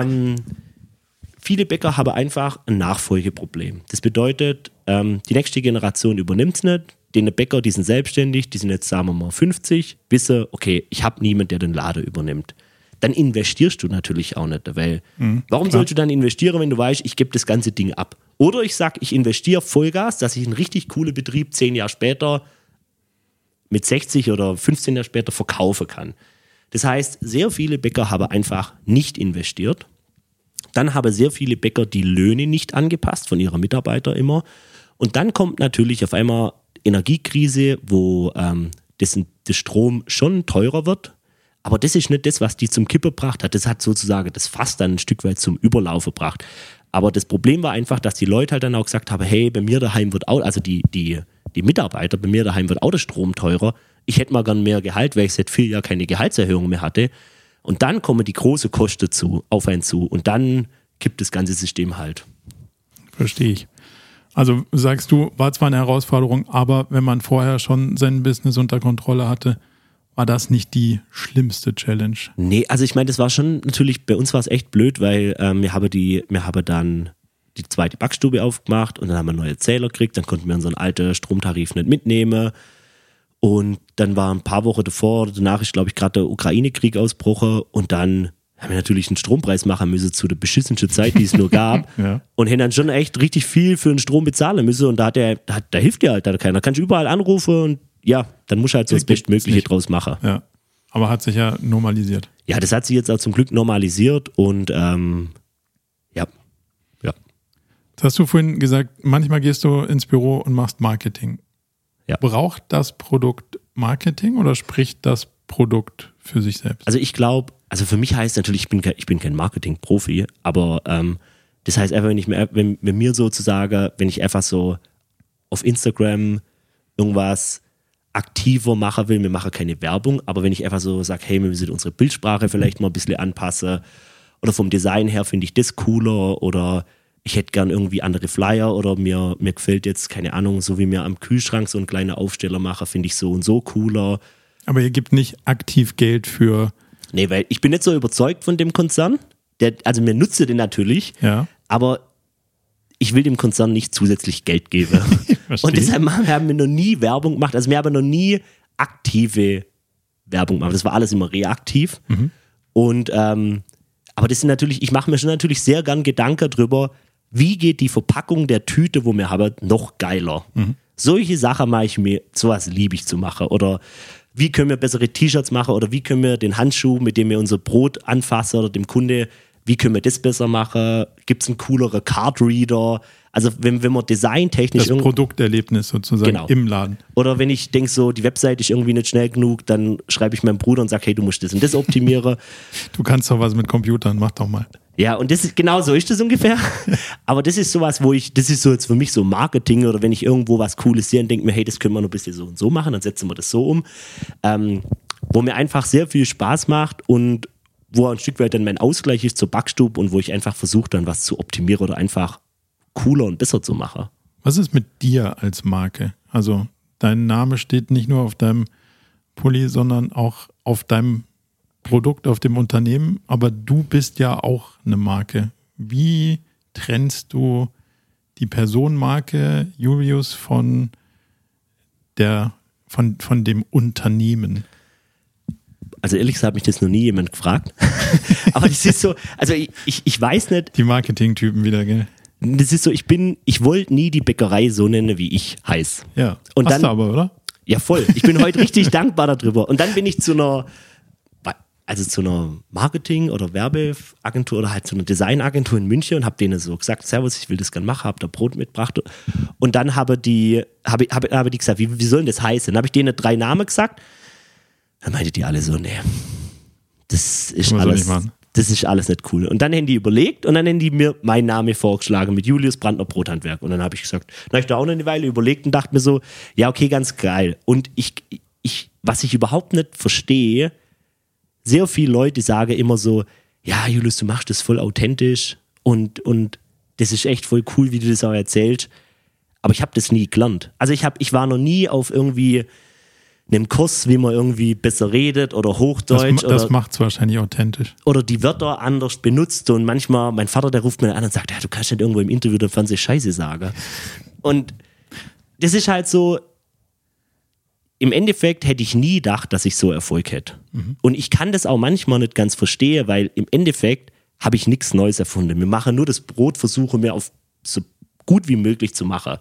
Viele Bäcker haben einfach ein Nachfolgeproblem. Das bedeutet, die nächste Generation übernimmt es nicht. Die Bäcker, die sind selbstständig, die sind jetzt, sagen wir mal, 50, wissen, okay, ich habe niemanden, der den Laden übernimmt. Dann investierst du natürlich auch nicht, weil warum sollst du dann investieren, wenn du weißt, ich gebe das ganze Ding ab? Oder ich sage, ich investiere Vollgas, dass ich einen richtig coolen Betrieb 10 Jahre später mit 60 oder 15 Jahre später verkaufen kann. Das heißt, sehr viele Bäcker haben einfach nicht investiert. Dann haben sehr viele Bäcker die Löhne nicht angepasst von ihren Mitarbeitern immer. Und dann kommt natürlich auf einmal Energiekrise, wo der Strom schon teurer wird. Aber das ist nicht das, was die zum Kippen gebracht hat. Das hat sozusagen das Fass dann ein Stück weit zum Überlaufen gebracht. Aber das Problem war einfach, dass die Leute halt dann auch gesagt haben, hey, bei mir daheim wird auch, also die Mitarbeiter, bei mir daheim wird auch der Strom teurer. Ich hätte mal gern mehr Gehalt, weil ich seit 4 Jahren keine Gehaltserhöhung mehr hatte. Und dann kommen die großen Kosten auf einen zu. Und dann kippt das ganze System halt. Verstehe ich. Also sagst du, war zwar eine Herausforderung, aber wenn man vorher schon sein Business unter Kontrolle hatte war das nicht die schlimmste Challenge? Nee, also ich meine, das war schon natürlich, bei uns war es echt blöd, weil wir haben dann die zweite Backstube aufgemacht und dann haben wir neue Zähler gekriegt, dann konnten wir unseren alten Stromtarif nicht mitnehmen und dann war ein paar Wochen davor, danach ist glaube ich gerade der Ukraine-Krieg ausgebrochen und dann haben wir natürlich einen Strompreis machen müssen zu der beschissensten Zeit, die es nur gab Ja. und haben dann schon echt richtig viel für den Strom bezahlen müssen und da hilft dir halt keiner, da kannst du überall anrufen und ja, dann musst du halt so das Bestmögliche draus machen. Ja, aber hat sich ja normalisiert. Ja, das hat sich jetzt auch zum Glück normalisiert und ja. Das hast du vorhin gesagt, manchmal gehst du ins Büro und machst Marketing. Ja. Braucht das Produkt Marketing oder spricht das Produkt für sich selbst? Also ich glaube, also für mich heißt natürlich, ich bin kein Marketing-Profi, aber das heißt einfach, wenn mir sozusagen, wenn ich einfach so auf Instagram irgendwas aktiver machen will, wir machen keine Werbung, aber wenn ich einfach so sage, hey, wir müssen unsere Bildsprache vielleicht mal ein bisschen anpassen oder vom Design her finde ich das cooler oder ich hätte gern irgendwie andere Flyer oder mir gefällt jetzt, keine Ahnung, so wie mir am Kühlschrank so einen kleinen Aufsteller mache, finde ich so und so cooler. Aber ihr gebt nicht aktiv Geld für... Nee, weil ich bin nicht so überzeugt von dem Konzern. Also mir nutze den natürlich, Ja. aber ich will dem Konzern nicht zusätzlich Geld geben. Und deshalb haben wir noch nie Werbung gemacht. Also wir haben noch nie aktive Werbung gemacht. Das war alles immer reaktiv. Und aber das sind natürlich, ich mache mir schon natürlich sehr gern Gedanken drüber, wie geht die Verpackung der Tüte, wo wir haben, noch geiler. Solche Sachen mache ich mir, sowas liebe ich zu machen. Oder wie können wir bessere T-Shirts machen oder wie können wir den Handschuh, mit dem wir unser Brot anfassen oder dem Kunde, wie können wir das besser machen? Gibt es einen cooleren Cardreader? Also wenn man designtechnisch... Das Produkterlebnis sozusagen im Laden. Oder wenn ich denke so, die Webseite ist irgendwie nicht schnell genug, dann schreibe ich meinem Bruder und sage, hey, du musst das und das optimieren. Du kannst doch was mit Computern, mach doch mal. Ja, und das ist, genau so ist das ungefähr. Aber das ist sowas, das ist so jetzt für mich so Marketing oder wenn ich irgendwo was Cooles sehe und denke mir, hey, das können wir noch ein bisschen so und so machen, dann setzen wir das so um. Wo mir einfach sehr viel Spaß macht und wo ein Stück weit dann mein Ausgleich ist zur Backstube und wo ich einfach versuche, dann was zu optimieren oder einfach cooler und besser zu machen. Was ist mit dir als Marke? Also dein Name steht nicht nur auf deinem Pulli, sondern auch auf deinem Produkt, auf dem Unternehmen, aber du bist ja auch eine Marke. Wie trennst du die Personenmarke Julius von dem Unternehmen? Also ehrlich gesagt hat mich das noch nie jemand gefragt. Aber das ist so, also ich weiß nicht. Die Marketing-Typen wieder, gell? Das ist so, ich wollte nie die Bäckerei so nennen, wie ich heiße. Ja, und hast dann, du aber, oder? Ja, voll. Ich bin heute richtig dankbar darüber. Und dann bin ich zu einer Marketing- oder Werbeagentur oder halt zu einer Designagentur in München und habe denen so gesagt, servus, ich will das gerne machen, habe da Brot mitgebracht. Und dann habe die gesagt, wie soll denn das heißen? Dann habe ich denen 3 Namen gesagt. Dann meinte die alle so, nee, das ist alles nicht cool. Und dann haben die überlegt und dann haben die mir meinen Namen vorgeschlagen mit Julius Brandner Brothandwerk. Und dann habe ich gesagt, na, ich da auch noch eine Weile überlegt und dachte mir so, ja, okay, ganz geil. Und was ich überhaupt nicht verstehe, sehr viele Leute sagen immer so, ja, Julius, du machst das voll authentisch und das ist echt voll cool, wie du das auch erzählst. Aber ich habe das nie gelernt. Also ich war noch nie auf irgendwie einem Kurs, wie man irgendwie besser redet oder Hochdeutsch. Das macht es wahrscheinlich authentisch. Oder die Wörter anders benutzt und manchmal, mein Vater, der ruft mir an und sagt, ja, du kannst nicht irgendwo im Interview der Fernseh Scheiße sagen. Und das ist halt so, im Endeffekt hätte ich nie gedacht, dass ich so Erfolg hätte. Und ich kann das auch manchmal nicht ganz verstehen, weil im Endeffekt habe ich nichts Neues erfunden. Wir machen nur das Brot, versuchen wir auf so gut wie möglich zu machen.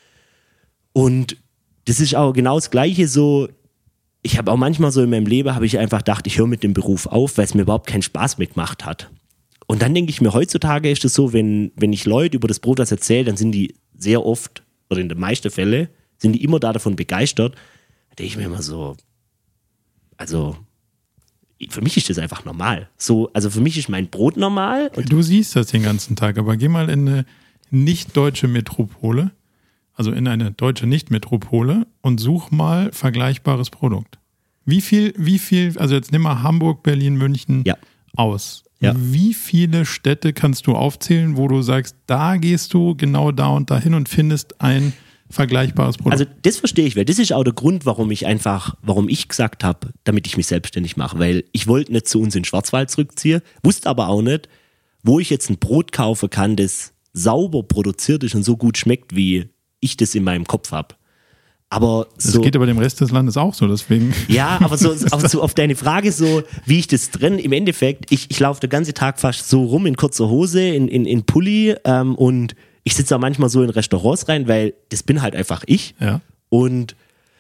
Und das ist auch genau das Gleiche so, ich habe auch manchmal so in meinem Leben, habe ich einfach gedacht, ich höre mit dem Beruf auf, weil es mir überhaupt keinen Spaß mehr gemacht hat. Und dann denke ich mir, heutzutage ist es so, wenn ich Leute über das Brot was erzähle, dann sind die sehr oft, oder in den meisten Fällen, sind die immer davon begeistert. Da denke ich mir immer so, also für mich ist das einfach normal. So, also für mich ist mein Brot normal. Und du siehst das den ganzen Tag, aber geh mal in eine nicht-deutsche Metropole, also in eine deutsche Nicht-Metropole und such mal vergleichbares Produkt. Wie viel, also jetzt nimm mal Hamburg, Berlin, München aus. Ja. Wie viele Städte kannst du aufzählen, wo du sagst, da gehst du genau da und dahin und findest ein vergleichbares Produkt. Also das verstehe ich, weil das ist auch der Grund, warum ich gesagt habe, damit ich mich selbstständig mache, weil ich wollte nicht zu uns in den Schwarzwald zurückziehen, wusste aber auch nicht, wo ich jetzt ein Brot kaufen kann, das sauber produziert ist und so gut schmeckt, wie ich das in meinem Kopf habe. Aber das geht aber dem Rest des Landes auch so, deswegen. Ja, aber so auf deine Frage, so wie ich das trenne, im Endeffekt, ich laufe den ganzen Tag fast so rum in kurzer Hose, in Pulli und ich sitze auch manchmal so in Restaurants rein, weil das bin halt einfach ich. Ja. Und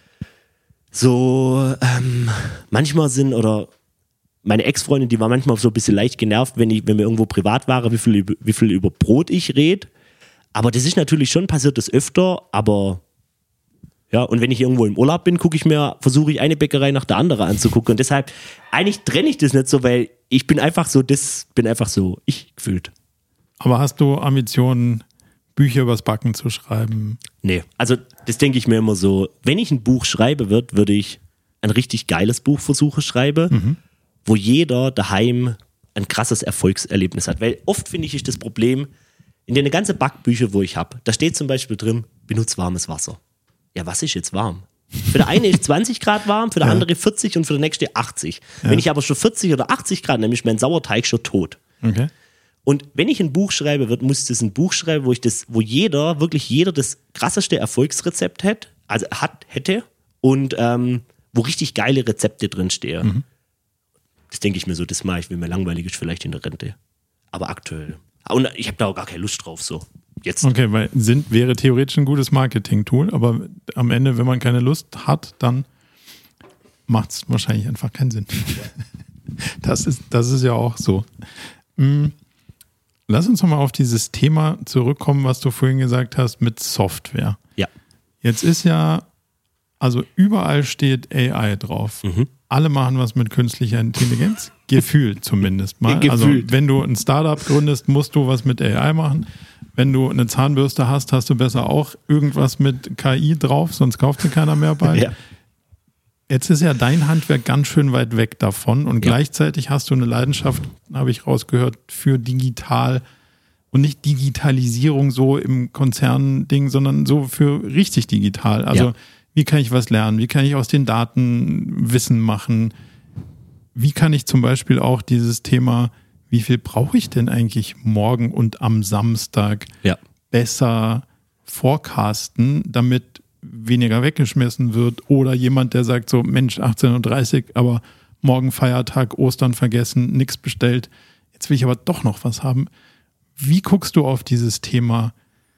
so manchmal oder meine Ex-Freundin, die war manchmal so ein bisschen leicht genervt, wenn wir irgendwo privat waren, wie viel über Brot ich rede. Aber das ist natürlich schon passiert das öfter, aber ja, und wenn ich irgendwo im Urlaub bin, versuche ich eine Bäckerei nach der anderen anzugucken. Und deshalb, eigentlich trenne ich das nicht so, weil ich bin einfach so ich gefühlt. Aber hast du Ambitionen, Bücher übers Backen zu schreiben? Nee, also das denke ich mir immer so, wenn ich ein Buch schreibe würde ich ein richtig geiles Buch schreiben, wo jeder daheim ein krasses Erfolgserlebnis hat. Weil oft finde ich das Problem, in den ganzen Backbüchern, wo ich habe, da steht zum Beispiel drin, benutze warmes Wasser. Ja, was ist jetzt warm? Für der eine ist 20 Grad warm, für der andere 40 und für der nächste 80. Ja. Wenn ich aber schon 40 oder 80 Grad nehme, ist mein Sauerteig schon tot. Okay. Und wenn ich ein Buch schreibe, muss ich das ein Buch schreiben, wo jeder das krasseste Erfolgsrezept hätte und wo richtig geile Rezepte drinstehen. Das denke ich mir so, das mache ich, wenn mir langweilig ist, vielleicht in der Rente. Aber aktuell. Und ich habe da auch gar keine Lust drauf, so. Jetzt. Okay, weil wäre theoretisch ein gutes Marketing-Tool, aber am Ende, wenn man keine Lust hat, dann macht es wahrscheinlich einfach keinen Sinn. Das ist ja auch so. Lass uns nochmal auf dieses Thema zurückkommen, was du vorhin gesagt hast mit Software. Ja. Jetzt ist ja, also überall steht AI drauf. Alle machen was mit künstlicher Intelligenz, gefühlt zumindest mal. Gefühlt. Also wenn du ein Startup gründest, musst du was mit AI machen. Wenn du eine Zahnbürste hast, hast du besser auch irgendwas mit KI drauf, sonst kauft dir keiner mehr bald. Ja. Jetzt ist ja dein Handwerk ganz schön weit weg davon und gleichzeitig hast du eine Leidenschaft, habe ich rausgehört, für digital und nicht Digitalisierung so im Konzernding, sondern so für richtig digital. Also wie kann ich was lernen? Wie kann ich aus den Daten Wissen machen? Wie kann ich zum Beispiel auch dieses Thema, wie viel brauche ich denn eigentlich morgen und am Samstag besser forecasten, damit weniger weggeschmissen wird? Oder jemand, der sagt so, Mensch, 18:30 Uhr, aber morgen Feiertag, Ostern vergessen, nichts bestellt. Jetzt will ich aber doch noch was haben. Wie guckst du auf dieses Thema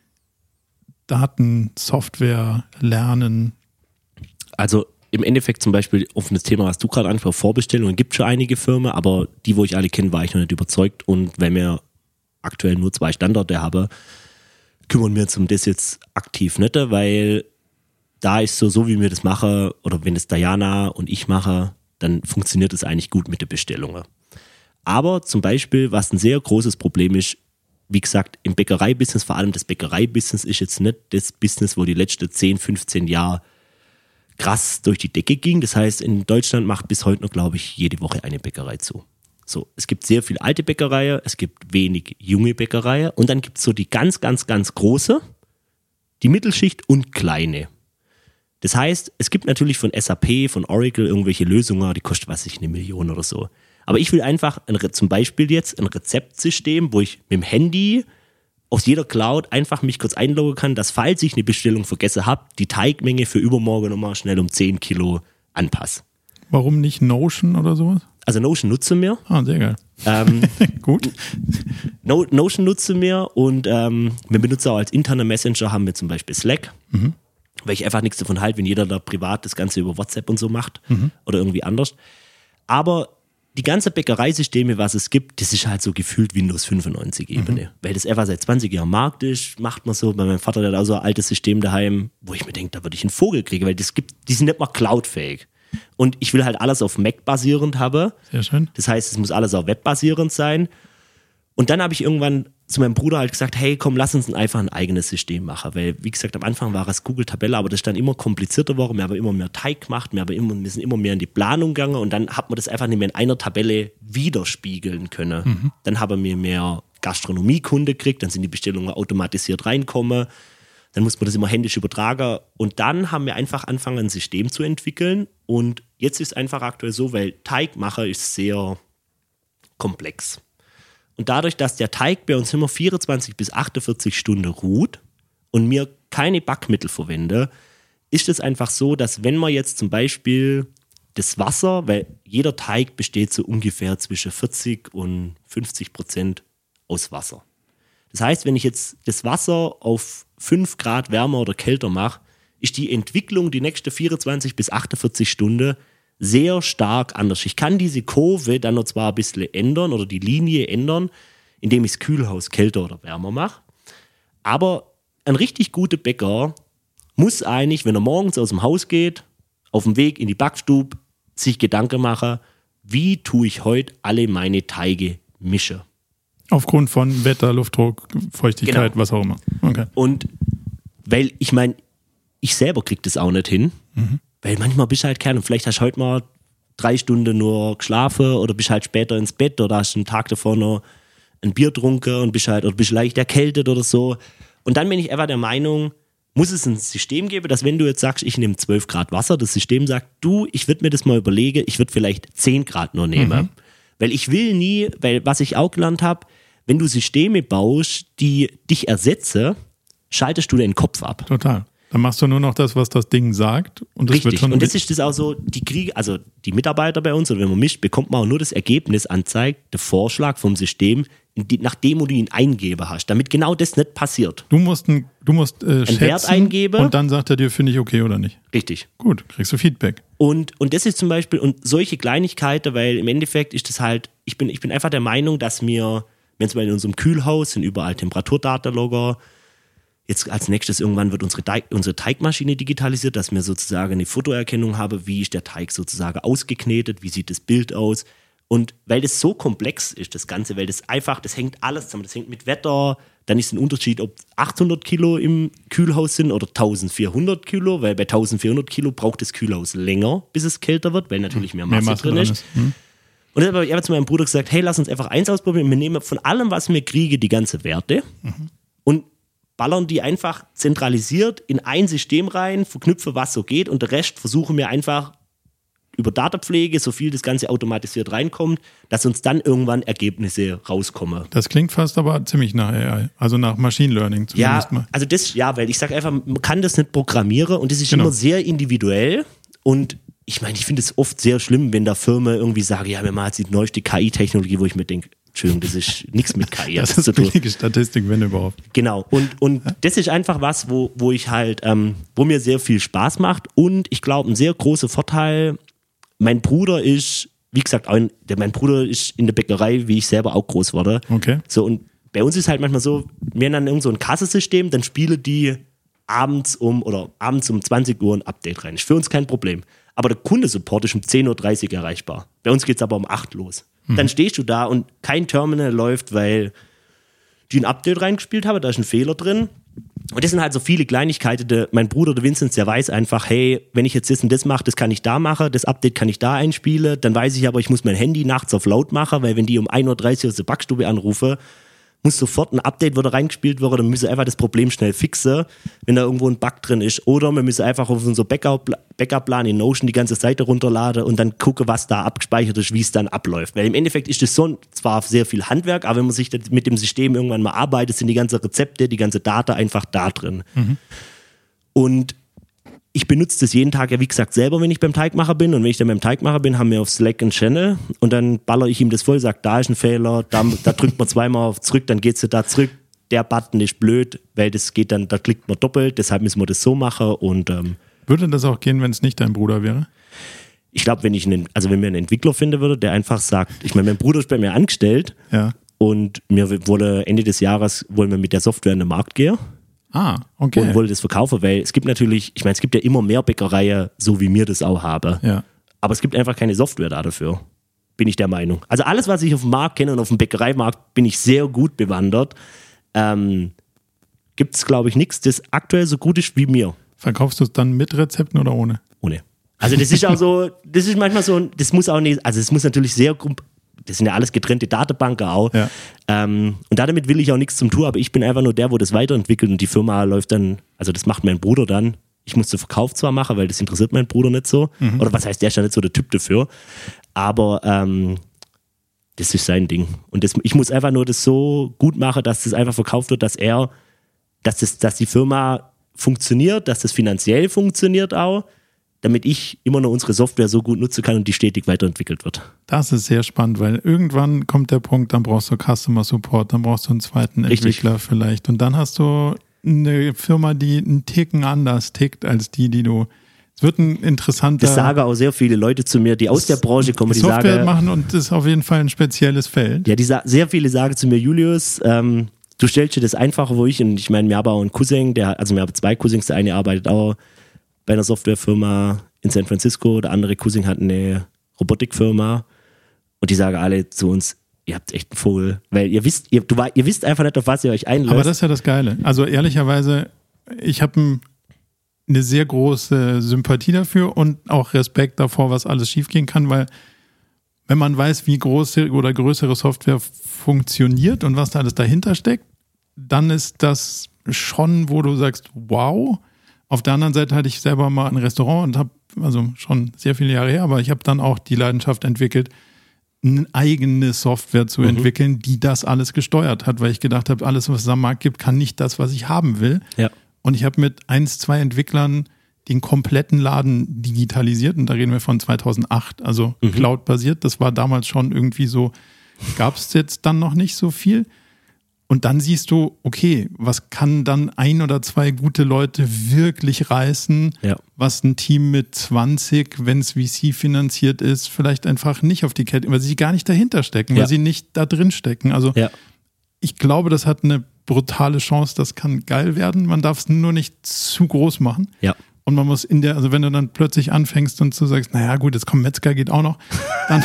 Daten, Software, Lernen? Also im Endeffekt zum Beispiel auf das Thema, was du gerade ansprachst, Vorbestellungen, gibt schon einige Firmen, aber die, wo ich alle kenne, war ich noch nicht überzeugt. Und weil wir aktuell nur 2 Standorte haben, kümmern wir uns um das jetzt aktiv nicht, weil da ist so wie wir das machen, oder wenn es Diana und ich mache, dann funktioniert es eigentlich gut mit den Bestellungen. Aber zum Beispiel, was ein sehr großes Problem ist, wie gesagt, im Bäckereibusiness, vor allem das Bäckereibusiness ist jetzt nicht das Business, wo die letzten 10, 15 Jahre krass durch die Decke ging. Das heißt, in Deutschland macht bis heute noch, glaube ich, jede Woche eine Bäckerei zu. So, es gibt sehr viele alte Bäckereien, es gibt wenig junge Bäckereien und dann gibt es so die ganz, ganz, ganz große, die Mittelschicht und kleine. Das heißt, es gibt natürlich von SAP, von Oracle irgendwelche Lösungen, die kosten, was weiß ich, 1 Million oder so. Aber ich will einfach zum Beispiel jetzt ein Rezeptsystem, wo ich mit dem Handy aus jeder Cloud einfach mich kurz einloggen kann, dass, falls ich eine Bestellung vergessen habe, die Teigmenge für übermorgen nochmal schnell um 10 Kilo anpasse. Warum nicht Notion oder sowas? Also Notion nutzen wir. Ah, sehr geil. Gut. Notion nutzen wir und wir benutzen auch als interner Messenger, haben wir zum Beispiel Slack, weil ich einfach nichts davon halte, wenn jeder da privat das Ganze über WhatsApp und so macht oder irgendwie anders. Aber die ganze Bäckereisysteme, was es gibt, das ist halt so gefühlt Windows 95 Ebene. Weil das einfach seit 20 Jahren am Markt ist, macht man so. Bei meinem Vater hat auch so ein altes System daheim, wo ich mir denke, da würde ich einen Vogel kriegen, weil die sind nicht mal cloudfähig. Und ich will halt alles auf Mac basierend haben. Sehr schön. Das heißt, es muss alles auch webbasierend sein. Und dann habe ich irgendwann zu meinem Bruder halt gesagt, hey, komm, lass uns einfach ein eigenes System machen. Weil, wie gesagt, am Anfang war es Google-Tabelle, aber das ist dann immer komplizierter geworden. Wir haben immer mehr Teig gemacht, wir sind immer mehr in die Planung gegangen und dann hat man das einfach nicht mehr in einer Tabelle widerspiegeln können. Dann haben wir mehr Gastronomiekunde gekriegt, dann sind die Bestellungen automatisiert reinkommen. Dann muss man das immer händisch übertragen. Und dann haben wir einfach angefangen, ein System zu entwickeln. Und jetzt ist es einfach aktuell so, weil Teigmacher ist sehr komplex. Und dadurch, dass der Teig bei uns immer 24 bis 48 Stunden ruht und mir keine Backmittel verwende, ist es einfach so, dass wenn man jetzt zum Beispiel das Wasser, weil jeder Teig besteht so ungefähr zwischen 40 und 50% aus Wasser. Das heißt, wenn ich jetzt das Wasser auf 5 Grad wärmer oder kälter mache, ist die Entwicklung die nächsten 24 bis 48 Stunden sehr stark anders. Ich kann diese Kurve dann noch zwar ein bisschen ändern oder die Linie ändern, indem ich das Kühlhaus kälter oder wärmer mache, aber ein richtig guter Bäcker muss eigentlich, wenn er morgens aus dem Haus geht, auf dem Weg in die Backstube, sich Gedanken machen, wie tue ich heute alle meine Teige mischen. Aufgrund von Wetter, Luftdruck, Feuchtigkeit, was auch immer. Okay. Und weil ich meine, ich selber kriege das auch nicht hin, weil manchmal bist du halt kein und vielleicht hast du heute mal 3 Stunden nur geschlafen oder bist halt später ins Bett oder hast einen Tag davor noch ein Bier getrunken und bist leicht erkältet oder so. Und dann bin ich einfach der Meinung, muss es ein System geben, dass wenn du jetzt sagst, ich nehme 12 Grad Wasser, das System sagt, ich würde mir das mal überlegen, ich würde vielleicht 10 Grad nur nehmen. Weil ich will nie, weil was ich auch gelernt habe, wenn du Systeme baust, die dich ersetzen, schaltest du deinen Kopf ab. Total. Dann machst du nur noch das, was das Ding sagt. Und das Richtig. Wird schon und das ist das auch so, die Mitarbeiter bei uns, oder wenn man mischt, bekommt man auch nur das Ergebnis anzeigt, der Vorschlag vom System, nachdem du ihn eingeben hast, damit genau das nicht passiert. Du musst einen schätzen Wert eingeben. Und dann sagt er dir, finde ich okay oder nicht. Richtig. Gut, kriegst du Feedback. Und das ist zum Beispiel, und solche Kleinigkeiten, weil im Endeffekt ist das halt, ich bin einfach der Meinung, dass wir, wenn zum Beispiel in unserem Kühlhaus sind überall Temperaturdatenlogger, jetzt als nächstes irgendwann wird unsere Teigmaschine digitalisiert, dass wir sozusagen eine Fotoerkennung haben, wie ist der Teig sozusagen ausgeknetet, wie sieht das Bild aus. Und weil das so komplex ist, das Ganze, weil das hängt alles zusammen, das hängt mit Wetter, dann ist ein Unterschied, ob 800 Kilo im Kühlhaus sind oder 1400 Kilo, weil bei 1400 Kilo braucht das Kühlhaus länger, bis es kälter wird, weil natürlich mehr Masse drin ist. Und dann habe ich zu meinem Bruder gesagt, hey, lass uns einfach eins ausprobieren, wir nehmen von allem, was wir kriegen, die ganze Werte und ballern die einfach zentralisiert in ein System rein, verknüpfen, was so geht und der Rest versuchen wir einfach über Datenpflege, so viel das Ganze automatisiert reinkommt, dass uns dann irgendwann Ergebnisse rauskommen. Das klingt fast aber ziemlich nach AI, also nach Machine Learning zumindest mal. Also weil ich sage einfach, man kann das nicht programmieren und das ist immer sehr individuell und ich meine, ich finde es oft sehr schlimm, wenn da Firmen irgendwie sagen, ja, wir machen jetzt die neueste KI-Technologie, wo ich mir denke, Entschuldigung, das ist nichts mit KI. Das ist billige Statistik, wenn überhaupt. Genau. Und das ist einfach was, wo ich halt, wo mir sehr viel Spaß macht und ich glaube, ein sehr großer Vorteil, mein Bruder ist, wie gesagt, mein Bruder ist in der Bäckerei, wie ich selber auch groß wurde. Okay. So, und bei uns ist halt manchmal so, wir haben dann irgend so ein Kassensystem, dann spielen die abends um 20 Uhr ein Update rein. Ist für uns kein Problem. Aber der Kundensupport ist um 10.30 Uhr erreichbar. Bei uns geht es aber um 8 Uhr los. Dann stehst du da und kein Terminal läuft, weil die ein Update reingespielt haben, da ist ein Fehler drin. Und das sind halt so viele Kleinigkeiten. Mein Bruder, der Vincent, der weiß einfach, hey, wenn ich jetzt das und das mache, das kann ich da machen, das Update kann ich da einspielen. Dann weiß ich aber, ich muss mein Handy nachts auf laut machen, weil wenn die um 1.30 Uhr aus der Backstube anrufen, muss sofort ein Update wieder reingespielt werden, dann müssen wir einfach das Problem schnell fixen, wenn da irgendwo ein Bug drin ist. Oder wir müssen einfach auf unser Backup-Plan in Notion die ganze Seite runterladen und dann gucken, was da abgespeichert ist, wie es dann abläuft. Weil im Endeffekt ist das so zwar sehr viel Handwerk, aber wenn man sich mit dem System irgendwann mal arbeitet, sind die ganzen Rezepte, die ganze Data einfach da drin. Und ich benutze das jeden Tag ja, wie gesagt, selber, wenn ich beim Teigmacher bin. Und wenn ich dann beim Teigmacher bin, haben wir auf Slack einen Channel und dann baller ich ihm das voll, sage, da ist ein Fehler, da drückt man zweimal auf zurück, dann geht's da zurück. Der Button ist blöd, weil das geht dann, da klickt man doppelt, deshalb müssen wir das so machen. Und würde das auch gehen, wenn es nicht dein Bruder wäre? Ich glaube, wenn wir einen Entwickler finden würde, der einfach sagt, ich meine, mein Bruder ist bei mir angestellt und Ende des Jahres wollen wir mit der Software in den Markt gehen. Okay. Und wollte das verkaufen, weil es gibt natürlich, ich meine, es gibt ja immer mehr Bäckereien, so wie wir das auch haben. Ja. Aber es gibt einfach keine Software dafür, bin ich der Meinung. Also alles, was ich auf dem Markt kenne und auf dem Bäckereimarkt, bin ich sehr gut bewandert. Gibt es, glaube ich, nichts, das aktuell so gut ist wie mir. Verkaufst du es dann mit Rezepten oder ohne? Ohne. Also das ist auch so, das ist manchmal so, das muss auch nicht, also es muss natürlich sehr das sind ja alles getrennte Datenbanken auch. Ja. Und damit will ich auch nichts zum tun, aber ich bin einfach nur der, wo das weiterentwickelt und die Firma läuft dann, also das macht mein Bruder dann. Ich muss den Verkauf zwar machen, weil das interessiert meinen Bruder nicht so. Oder was heißt, der ist ja nicht so der Typ dafür. Aber das ist sein Ding. Und ich muss einfach nur das so gut machen, dass das einfach verkauft wird, dass die Firma funktioniert, dass das finanziell funktioniert auch, damit ich immer noch unsere Software so gut nutzen kann und die stetig weiterentwickelt wird. Das ist sehr spannend, weil irgendwann kommt der Punkt, dann brauchst du Customer Support, dann brauchst du einen zweiten Entwickler vielleicht und dann hast du eine Firma, die einen Ticken anders tickt als die du... Es wird ein interessanter... Das sagen auch sehr viele Leute zu mir, die aus der Branche kommen, die Software sagen... machen und das ist auf jeden Fall ein spezielles Feld. Ja, sehr viele sagen zu mir, Julius, du stellst dir das einfacher vor und ich meine, wir haben auch einen Cousin, wir haben 2 Cousins, der eine arbeitet auch bei einer Softwarefirma in San Francisco, der andere Cousin hat eine Robotikfirma und die sagen alle zu uns, ihr habt echt einen Vogel, weil ihr wisst einfach nicht, auf was ihr euch einlässt. Aber das ist ja das Geile. Also ehrlicherweise, ich habe eine sehr große Sympathie dafür und auch Respekt davor, was alles schiefgehen kann, weil wenn man weiß, wie große oder größere Software funktioniert und was da alles dahinter steckt, dann ist das schon, wo du sagst, wow. Auf der anderen Seite hatte ich selber mal ein Restaurant und habe, also schon sehr viele Jahre her, aber ich habe dann auch die Leidenschaft entwickelt, eine eigene Software zu entwickeln, die das alles gesteuert hat, weil ich gedacht habe, alles, was es am Markt gibt, kann nicht das, was ich haben will. Ja. Und ich habe mit 2 Entwicklern den kompletten Laden digitalisiert und da reden wir von 2008, also Cloud-basiert. Das war damals schon irgendwie so, gab es jetzt dann noch nicht so viel. Und dann siehst du, okay, was kann dann 1 oder 2 gute Leute wirklich reißen, was ein Team mit 20, wenn es VC finanziert ist, vielleicht einfach nicht auf die Kette, weil sie gar nicht dahinter stecken, weil sie nicht da drin stecken. Also ich glaube, das hat eine brutale Chance, das kann geil werden. Man darf es nur nicht zu groß machen. Ja. Und man muss also wenn du dann plötzlich anfängst und du sagst, naja gut, jetzt kommt Metzger, geht auch noch, dann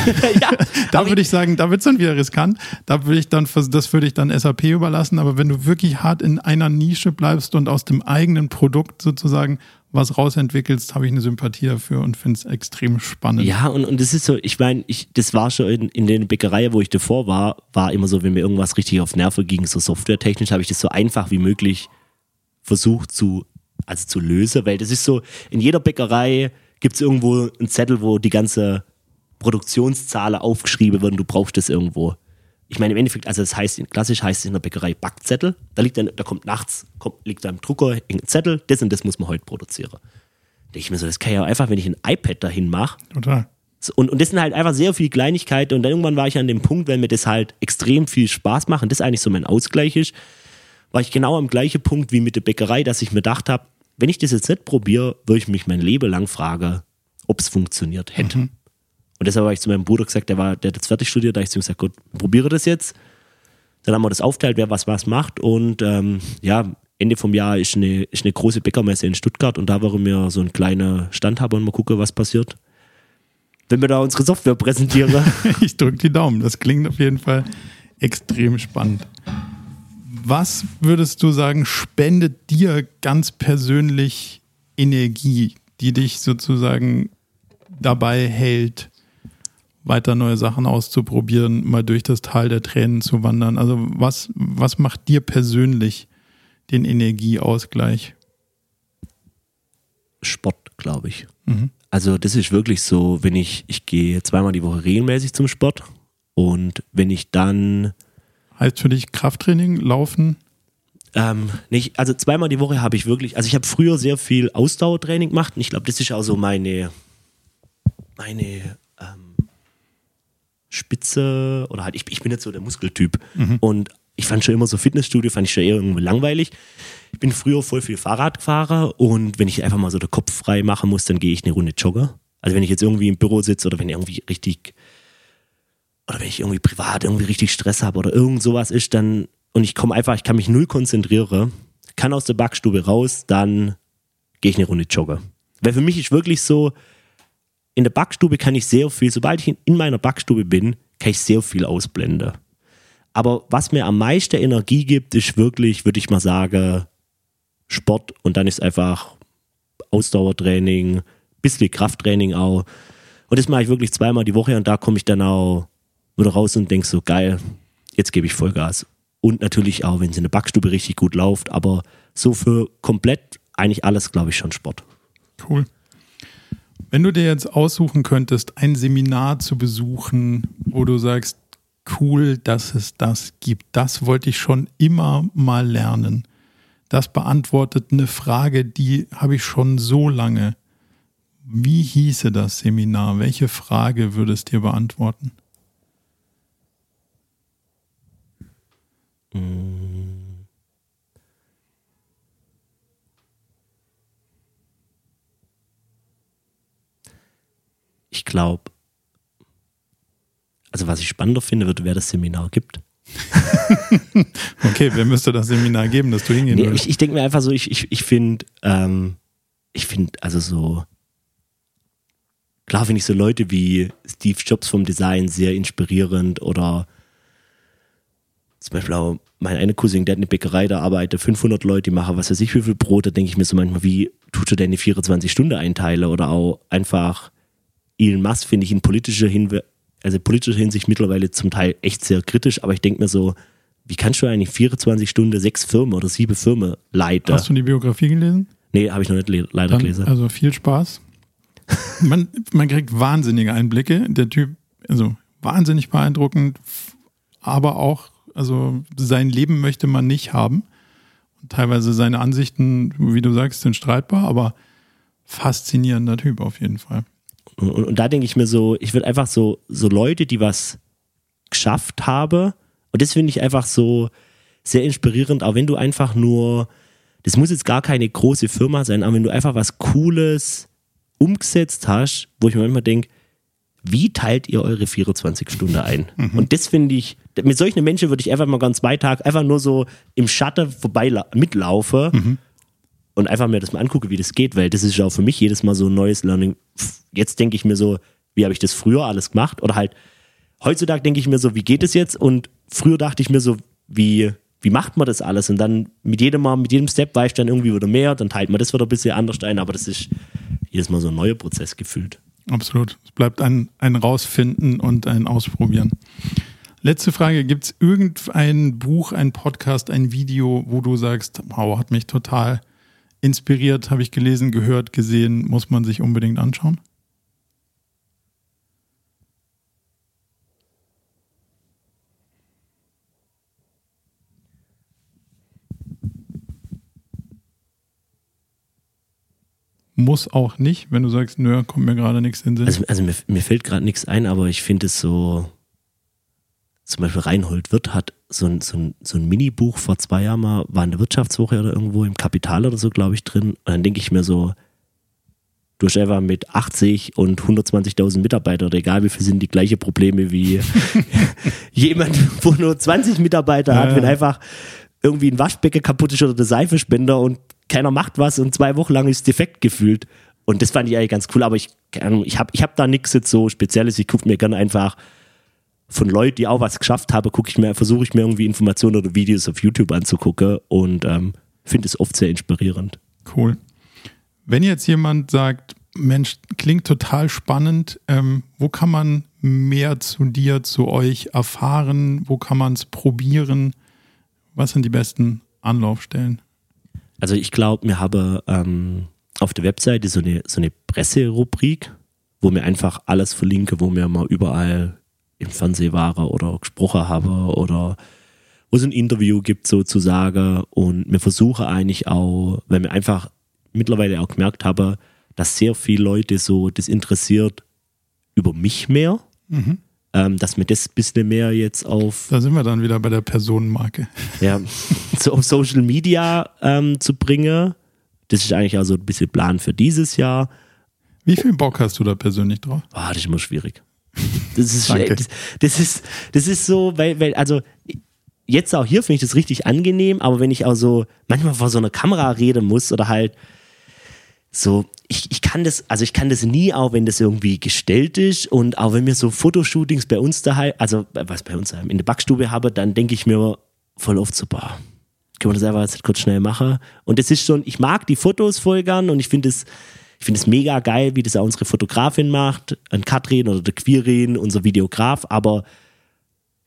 da würde ich sagen, da wird es dann wieder riskant. Das würde ich dann SAP überlassen. Aber wenn du wirklich hart in einer Nische bleibst und aus dem eigenen Produkt sozusagen was rausentwickelst, habe ich eine Sympathie dafür und finde es extrem spannend. Ja, und das ist so, ich meine, das war schon in den Bäckereien, wo ich davor war immer so, wenn mir irgendwas richtig auf Nerven ging, so softwaretechnisch, habe ich das so einfach wie möglich versucht zu lösen, weil das ist so, in jeder Bäckerei gibt es irgendwo einen Zettel, wo die ganze Produktionszahlen aufgeschrieben werden, du brauchst das irgendwo. Ich meine im Endeffekt, also das heißt, klassisch heißt es in der Bäckerei Backzettel, da kommt nachts, liegt da im Drucker ein Zettel, das und das muss man heute produzieren. Da denke ich mir so, das kann ich ja auch einfach, wenn ich ein iPad dahin mache. Total. Und das sind halt einfach sehr viele Kleinigkeiten und dann irgendwann war ich an dem Punkt, wenn mir das halt extrem viel Spaß macht und das eigentlich so mein Ausgleich ist, war ich genau am gleichen Punkt wie mit der Bäckerei, dass ich mir gedacht habe, wenn ich das jetzt nicht probiere, würde ich mich mein Leben lang fragen, ob es funktioniert hätte. Und deshalb habe ich zu meinem Bruder gesagt, der hat jetzt fertig studiert, da habe ich zu ihm gesagt, gut, probiere das jetzt. Dann haben wir das aufteilt, wer was macht und Ende vom Jahr ist eine große Bäckermesse in Stuttgart und da werden wir so einen kleinen Stand haben und mal gucken, was passiert. Wenn wir da unsere Software präsentieren. Ich drücke die Daumen, das klingt auf jeden Fall extrem spannend. Was würdest du sagen, spendet dir ganz persönlich Energie, die dich sozusagen dabei hält, weiter neue Sachen auszuprobieren, mal durch das Tal der Tränen zu wandern? Also was macht dir persönlich den Energieausgleich? Sport, glaube ich. Also das ist wirklich so, wenn ich gehe 2-mal die Woche regelmäßig zum Sport und wenn ich dann... Heißt für dich Krafttraining, Laufen? Also 2-mal die Woche habe ich wirklich, also ich habe früher sehr viel Ausdauertraining gemacht und ich glaube, das ist auch so meine Spitze oder halt, ich bin jetzt so der Muskeltyp und ich fand schon immer so Fitnessstudio, fand ich schon eher irgendwie langweilig. Ich bin früher voll viel Fahrrad gefahren und wenn ich einfach mal so den Kopf frei machen muss, dann gehe ich eine Runde joggen. Also wenn ich jetzt irgendwie im Büro sitze oder wenn ich irgendwie privat irgendwie richtig Stress habe oder irgend sowas ist, dann, und ich kann mich null konzentrieren, kann aus der Backstube raus, dann gehe ich eine Runde joggen. Weil für mich ist wirklich so, in der Backstube kann ich sehr viel, sobald ich in meiner Backstube bin, kann ich sehr viel ausblenden. Aber was mir am meisten Energie gibt, ist wirklich, würde ich mal sagen, Sport und dann ist einfach Ausdauertraining, bisschen Krafttraining auch. Und das mache ich wirklich 2-mal die Woche und da komme ich dann auch wieder raus und denkst so, geil, jetzt gebe ich Vollgas. Und natürlich auch, wenn es in der Backstube richtig gut läuft, aber so für komplett eigentlich alles, glaube ich, schon Sport. Cool. Wenn du dir jetzt aussuchen könntest, ein Seminar zu besuchen, wo du sagst, cool, dass es das gibt, das wollte ich schon immer mal lernen. Das beantwortet eine Frage, die habe ich schon so lange. Wie hieße das Seminar? Welche Frage würde es dir beantworten? Ich glaube, also was ich spannender finde, wird, wer das Seminar gibt. Okay, wer müsste das Seminar geben, dass du hingehen würdest? Ich denke mir einfach so, ich finde also so, klar finde ich so Leute wie Steve Jobs vom Design sehr inspirierend oder zum Beispiel auch mein eine Cousin, der hat eine Bäckerei, da arbeitet 500 Leute, die machen was weiß ich wie viel Brot, da denke ich mir so manchmal, wie tust du deine 24 Stunden einteilen oder auch einfach Elon Musk finde ich in politischer Hinsicht mittlerweile zum Teil echt sehr kritisch, aber ich denke mir so, wie kannst du eigentlich 24 Stunden 6 Firmen oder 7 Firmen leiten? Hast du die Biografie gelesen? Nee, habe ich noch nicht leider gelesen. Also viel Spaß. Man kriegt wahnsinnige Einblicke. Der Typ, also wahnsinnig beeindruckend, aber auch, also sein Leben möchte man nicht haben. Und teilweise seine Ansichten, wie du sagst, sind streitbar, aber faszinierender Typ auf jeden Fall. Und da denke ich mir so, ich würde einfach so Leute, die was geschafft haben, und das finde ich einfach so sehr inspirierend, auch wenn du einfach nur, das muss jetzt gar keine große Firma sein, aber wenn du einfach was Cooles umgesetzt hast, wo ich mir manchmal denke, wie teilt ihr eure 24 Stunden ein? Und das finde ich, mit solchen Menschen würde ich einfach mal ganz 2 Tage einfach nur so im Schatten vorbei mitlaufen und einfach mir das mal angucken, wie das geht, weil das ist ja auch für mich jedes Mal so ein neues Learning. Jetzt denke ich mir so, wie habe ich das früher alles gemacht? Oder halt, heutzutage denke ich mir so, wie geht es jetzt? Und früher dachte ich mir so, wie macht man das alles? Und dann mit jedem Step weiß ich dann irgendwie wieder mehr, dann teilt man das wieder ein bisschen anders ein, aber das ist jedes Mal so ein neuer Prozess gefühlt. Absolut. Es bleibt ein Rausfinden und ein Ausprobieren. Letzte Frage, gibt es irgendein Buch, ein Podcast, ein Video, wo du sagst, wow, hat mich total inspiriert, habe ich gelesen, gehört, gesehen, muss man sich unbedingt anschauen? Muss auch nicht, wenn du sagst, nö, kommt mir gerade nichts in den Sinn. Also mir fällt gerade nichts ein, aber ich finde es so, zum Beispiel Reinhold Wirth hat so ein Mini-Buch vor 2 Jahren mal, war in der Wirtschaftswoche oder irgendwo im Kapital oder so, glaube ich, drin. Und dann denke ich mir so, du hast einfach mit 80 und 120.000 Mitarbeitern, oder egal wie viel, sind die gleiche Probleme wie jemand, wo nur 20 Mitarbeiter hat, wenn einfach irgendwie ein Waschbecken kaputt ist oder der Seifenspender und keiner macht was und 2 Wochen lang ist defekt gefühlt. Und das fand ich eigentlich ganz cool, aber ich hab da nichts jetzt so Spezielles. Ich gucke mir gerne einfach von Leuten, die auch was geschafft haben, versuche ich mir irgendwie Informationen oder Videos auf YouTube anzugucken und finde es oft sehr inspirierend. Cool. Wenn jetzt jemand sagt, Mensch, klingt total spannend, wo kann man mehr zu dir, zu euch erfahren? Wo kann man es probieren? Was sind die besten Anlaufstellen? Also ich glaube, wir haben auf der Webseite so eine Presserubrik, wo wir einfach alles verlinken, wo wir mal überall im Fernsehen waren oder gesprochen haben oder wo es ein Interview gibt sozusagen. Und wir versuchen eigentlich auch, weil wir einfach mittlerweile auch gemerkt haben, dass sehr viele Leute so das interessiert über mich mehr, dass mir das ein bisschen mehr jetzt auf... Da sind wir dann wieder bei der Personenmarke. Ja, so auf Social Media zu bringen. Das ist eigentlich auch so ein bisschen Plan für dieses Jahr. Wie viel Bock hast du da persönlich drauf? Das ist immer schwierig. Das ist, das ist so, weil, also jetzt auch hier finde ich das richtig angenehm, aber wenn ich auch so manchmal vor so einer Kamera reden muss oder halt so, ich kann das nie, auch wenn das irgendwie gestellt ist und auch wenn wir so Fotoshootings bei uns daheim, also was bei uns in der Backstube habe, dann denke ich mir voll oft so, können wir das einfach jetzt kurz schnell machen? Und das ist schon, ich mag die Fotos voll gern und ich finde es mega geil, wie das auch unsere Fotografin macht, ein Katrin oder der Quirin, unser Videograf, aber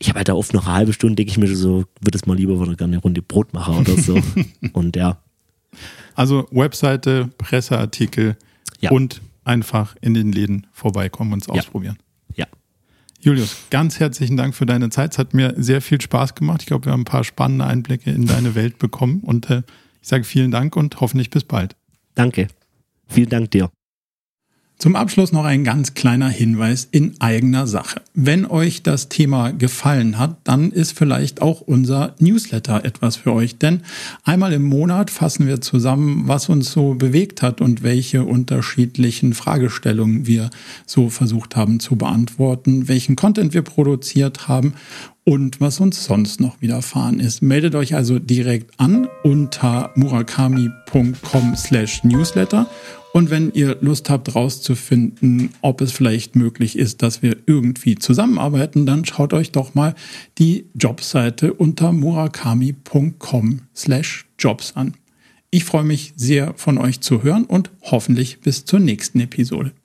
ich habe halt da oft noch eine halbe Stunde, denke ich mir so, würde es mal lieber wieder gerne eine Runde Brot machen oder so. Und ja. Also Webseite, Presseartikel und einfach in den Läden vorbeikommen und es ausprobieren. Ja. Julius, ganz herzlichen Dank für deine Zeit. Es hat mir sehr viel Spaß gemacht. Ich glaube, wir haben ein paar spannende Einblicke in deine Welt bekommen. Und ich sage vielen Dank und hoffentlich bis bald. Danke. Vielen Dank dir. Zum Abschluss noch ein ganz kleiner Hinweis in eigener Sache. Wenn euch das Thema gefallen hat, dann ist vielleicht auch unser Newsletter etwas für euch. Denn einmal im Monat fassen wir zusammen, was uns so bewegt hat und welche unterschiedlichen Fragestellungen wir so versucht haben zu beantworten, welchen Content wir produziert haben und was uns sonst noch widerfahren ist. Meldet euch also direkt an unter murakami.com/newsletter. Und wenn ihr Lust habt, rauszufinden, ob es vielleicht möglich ist, dass wir irgendwie zusammenarbeiten, dann schaut euch doch mal die Jobseite unter murakami.com/jobs an. Ich freue mich sehr, von euch zu hören und hoffentlich bis zur nächsten Episode.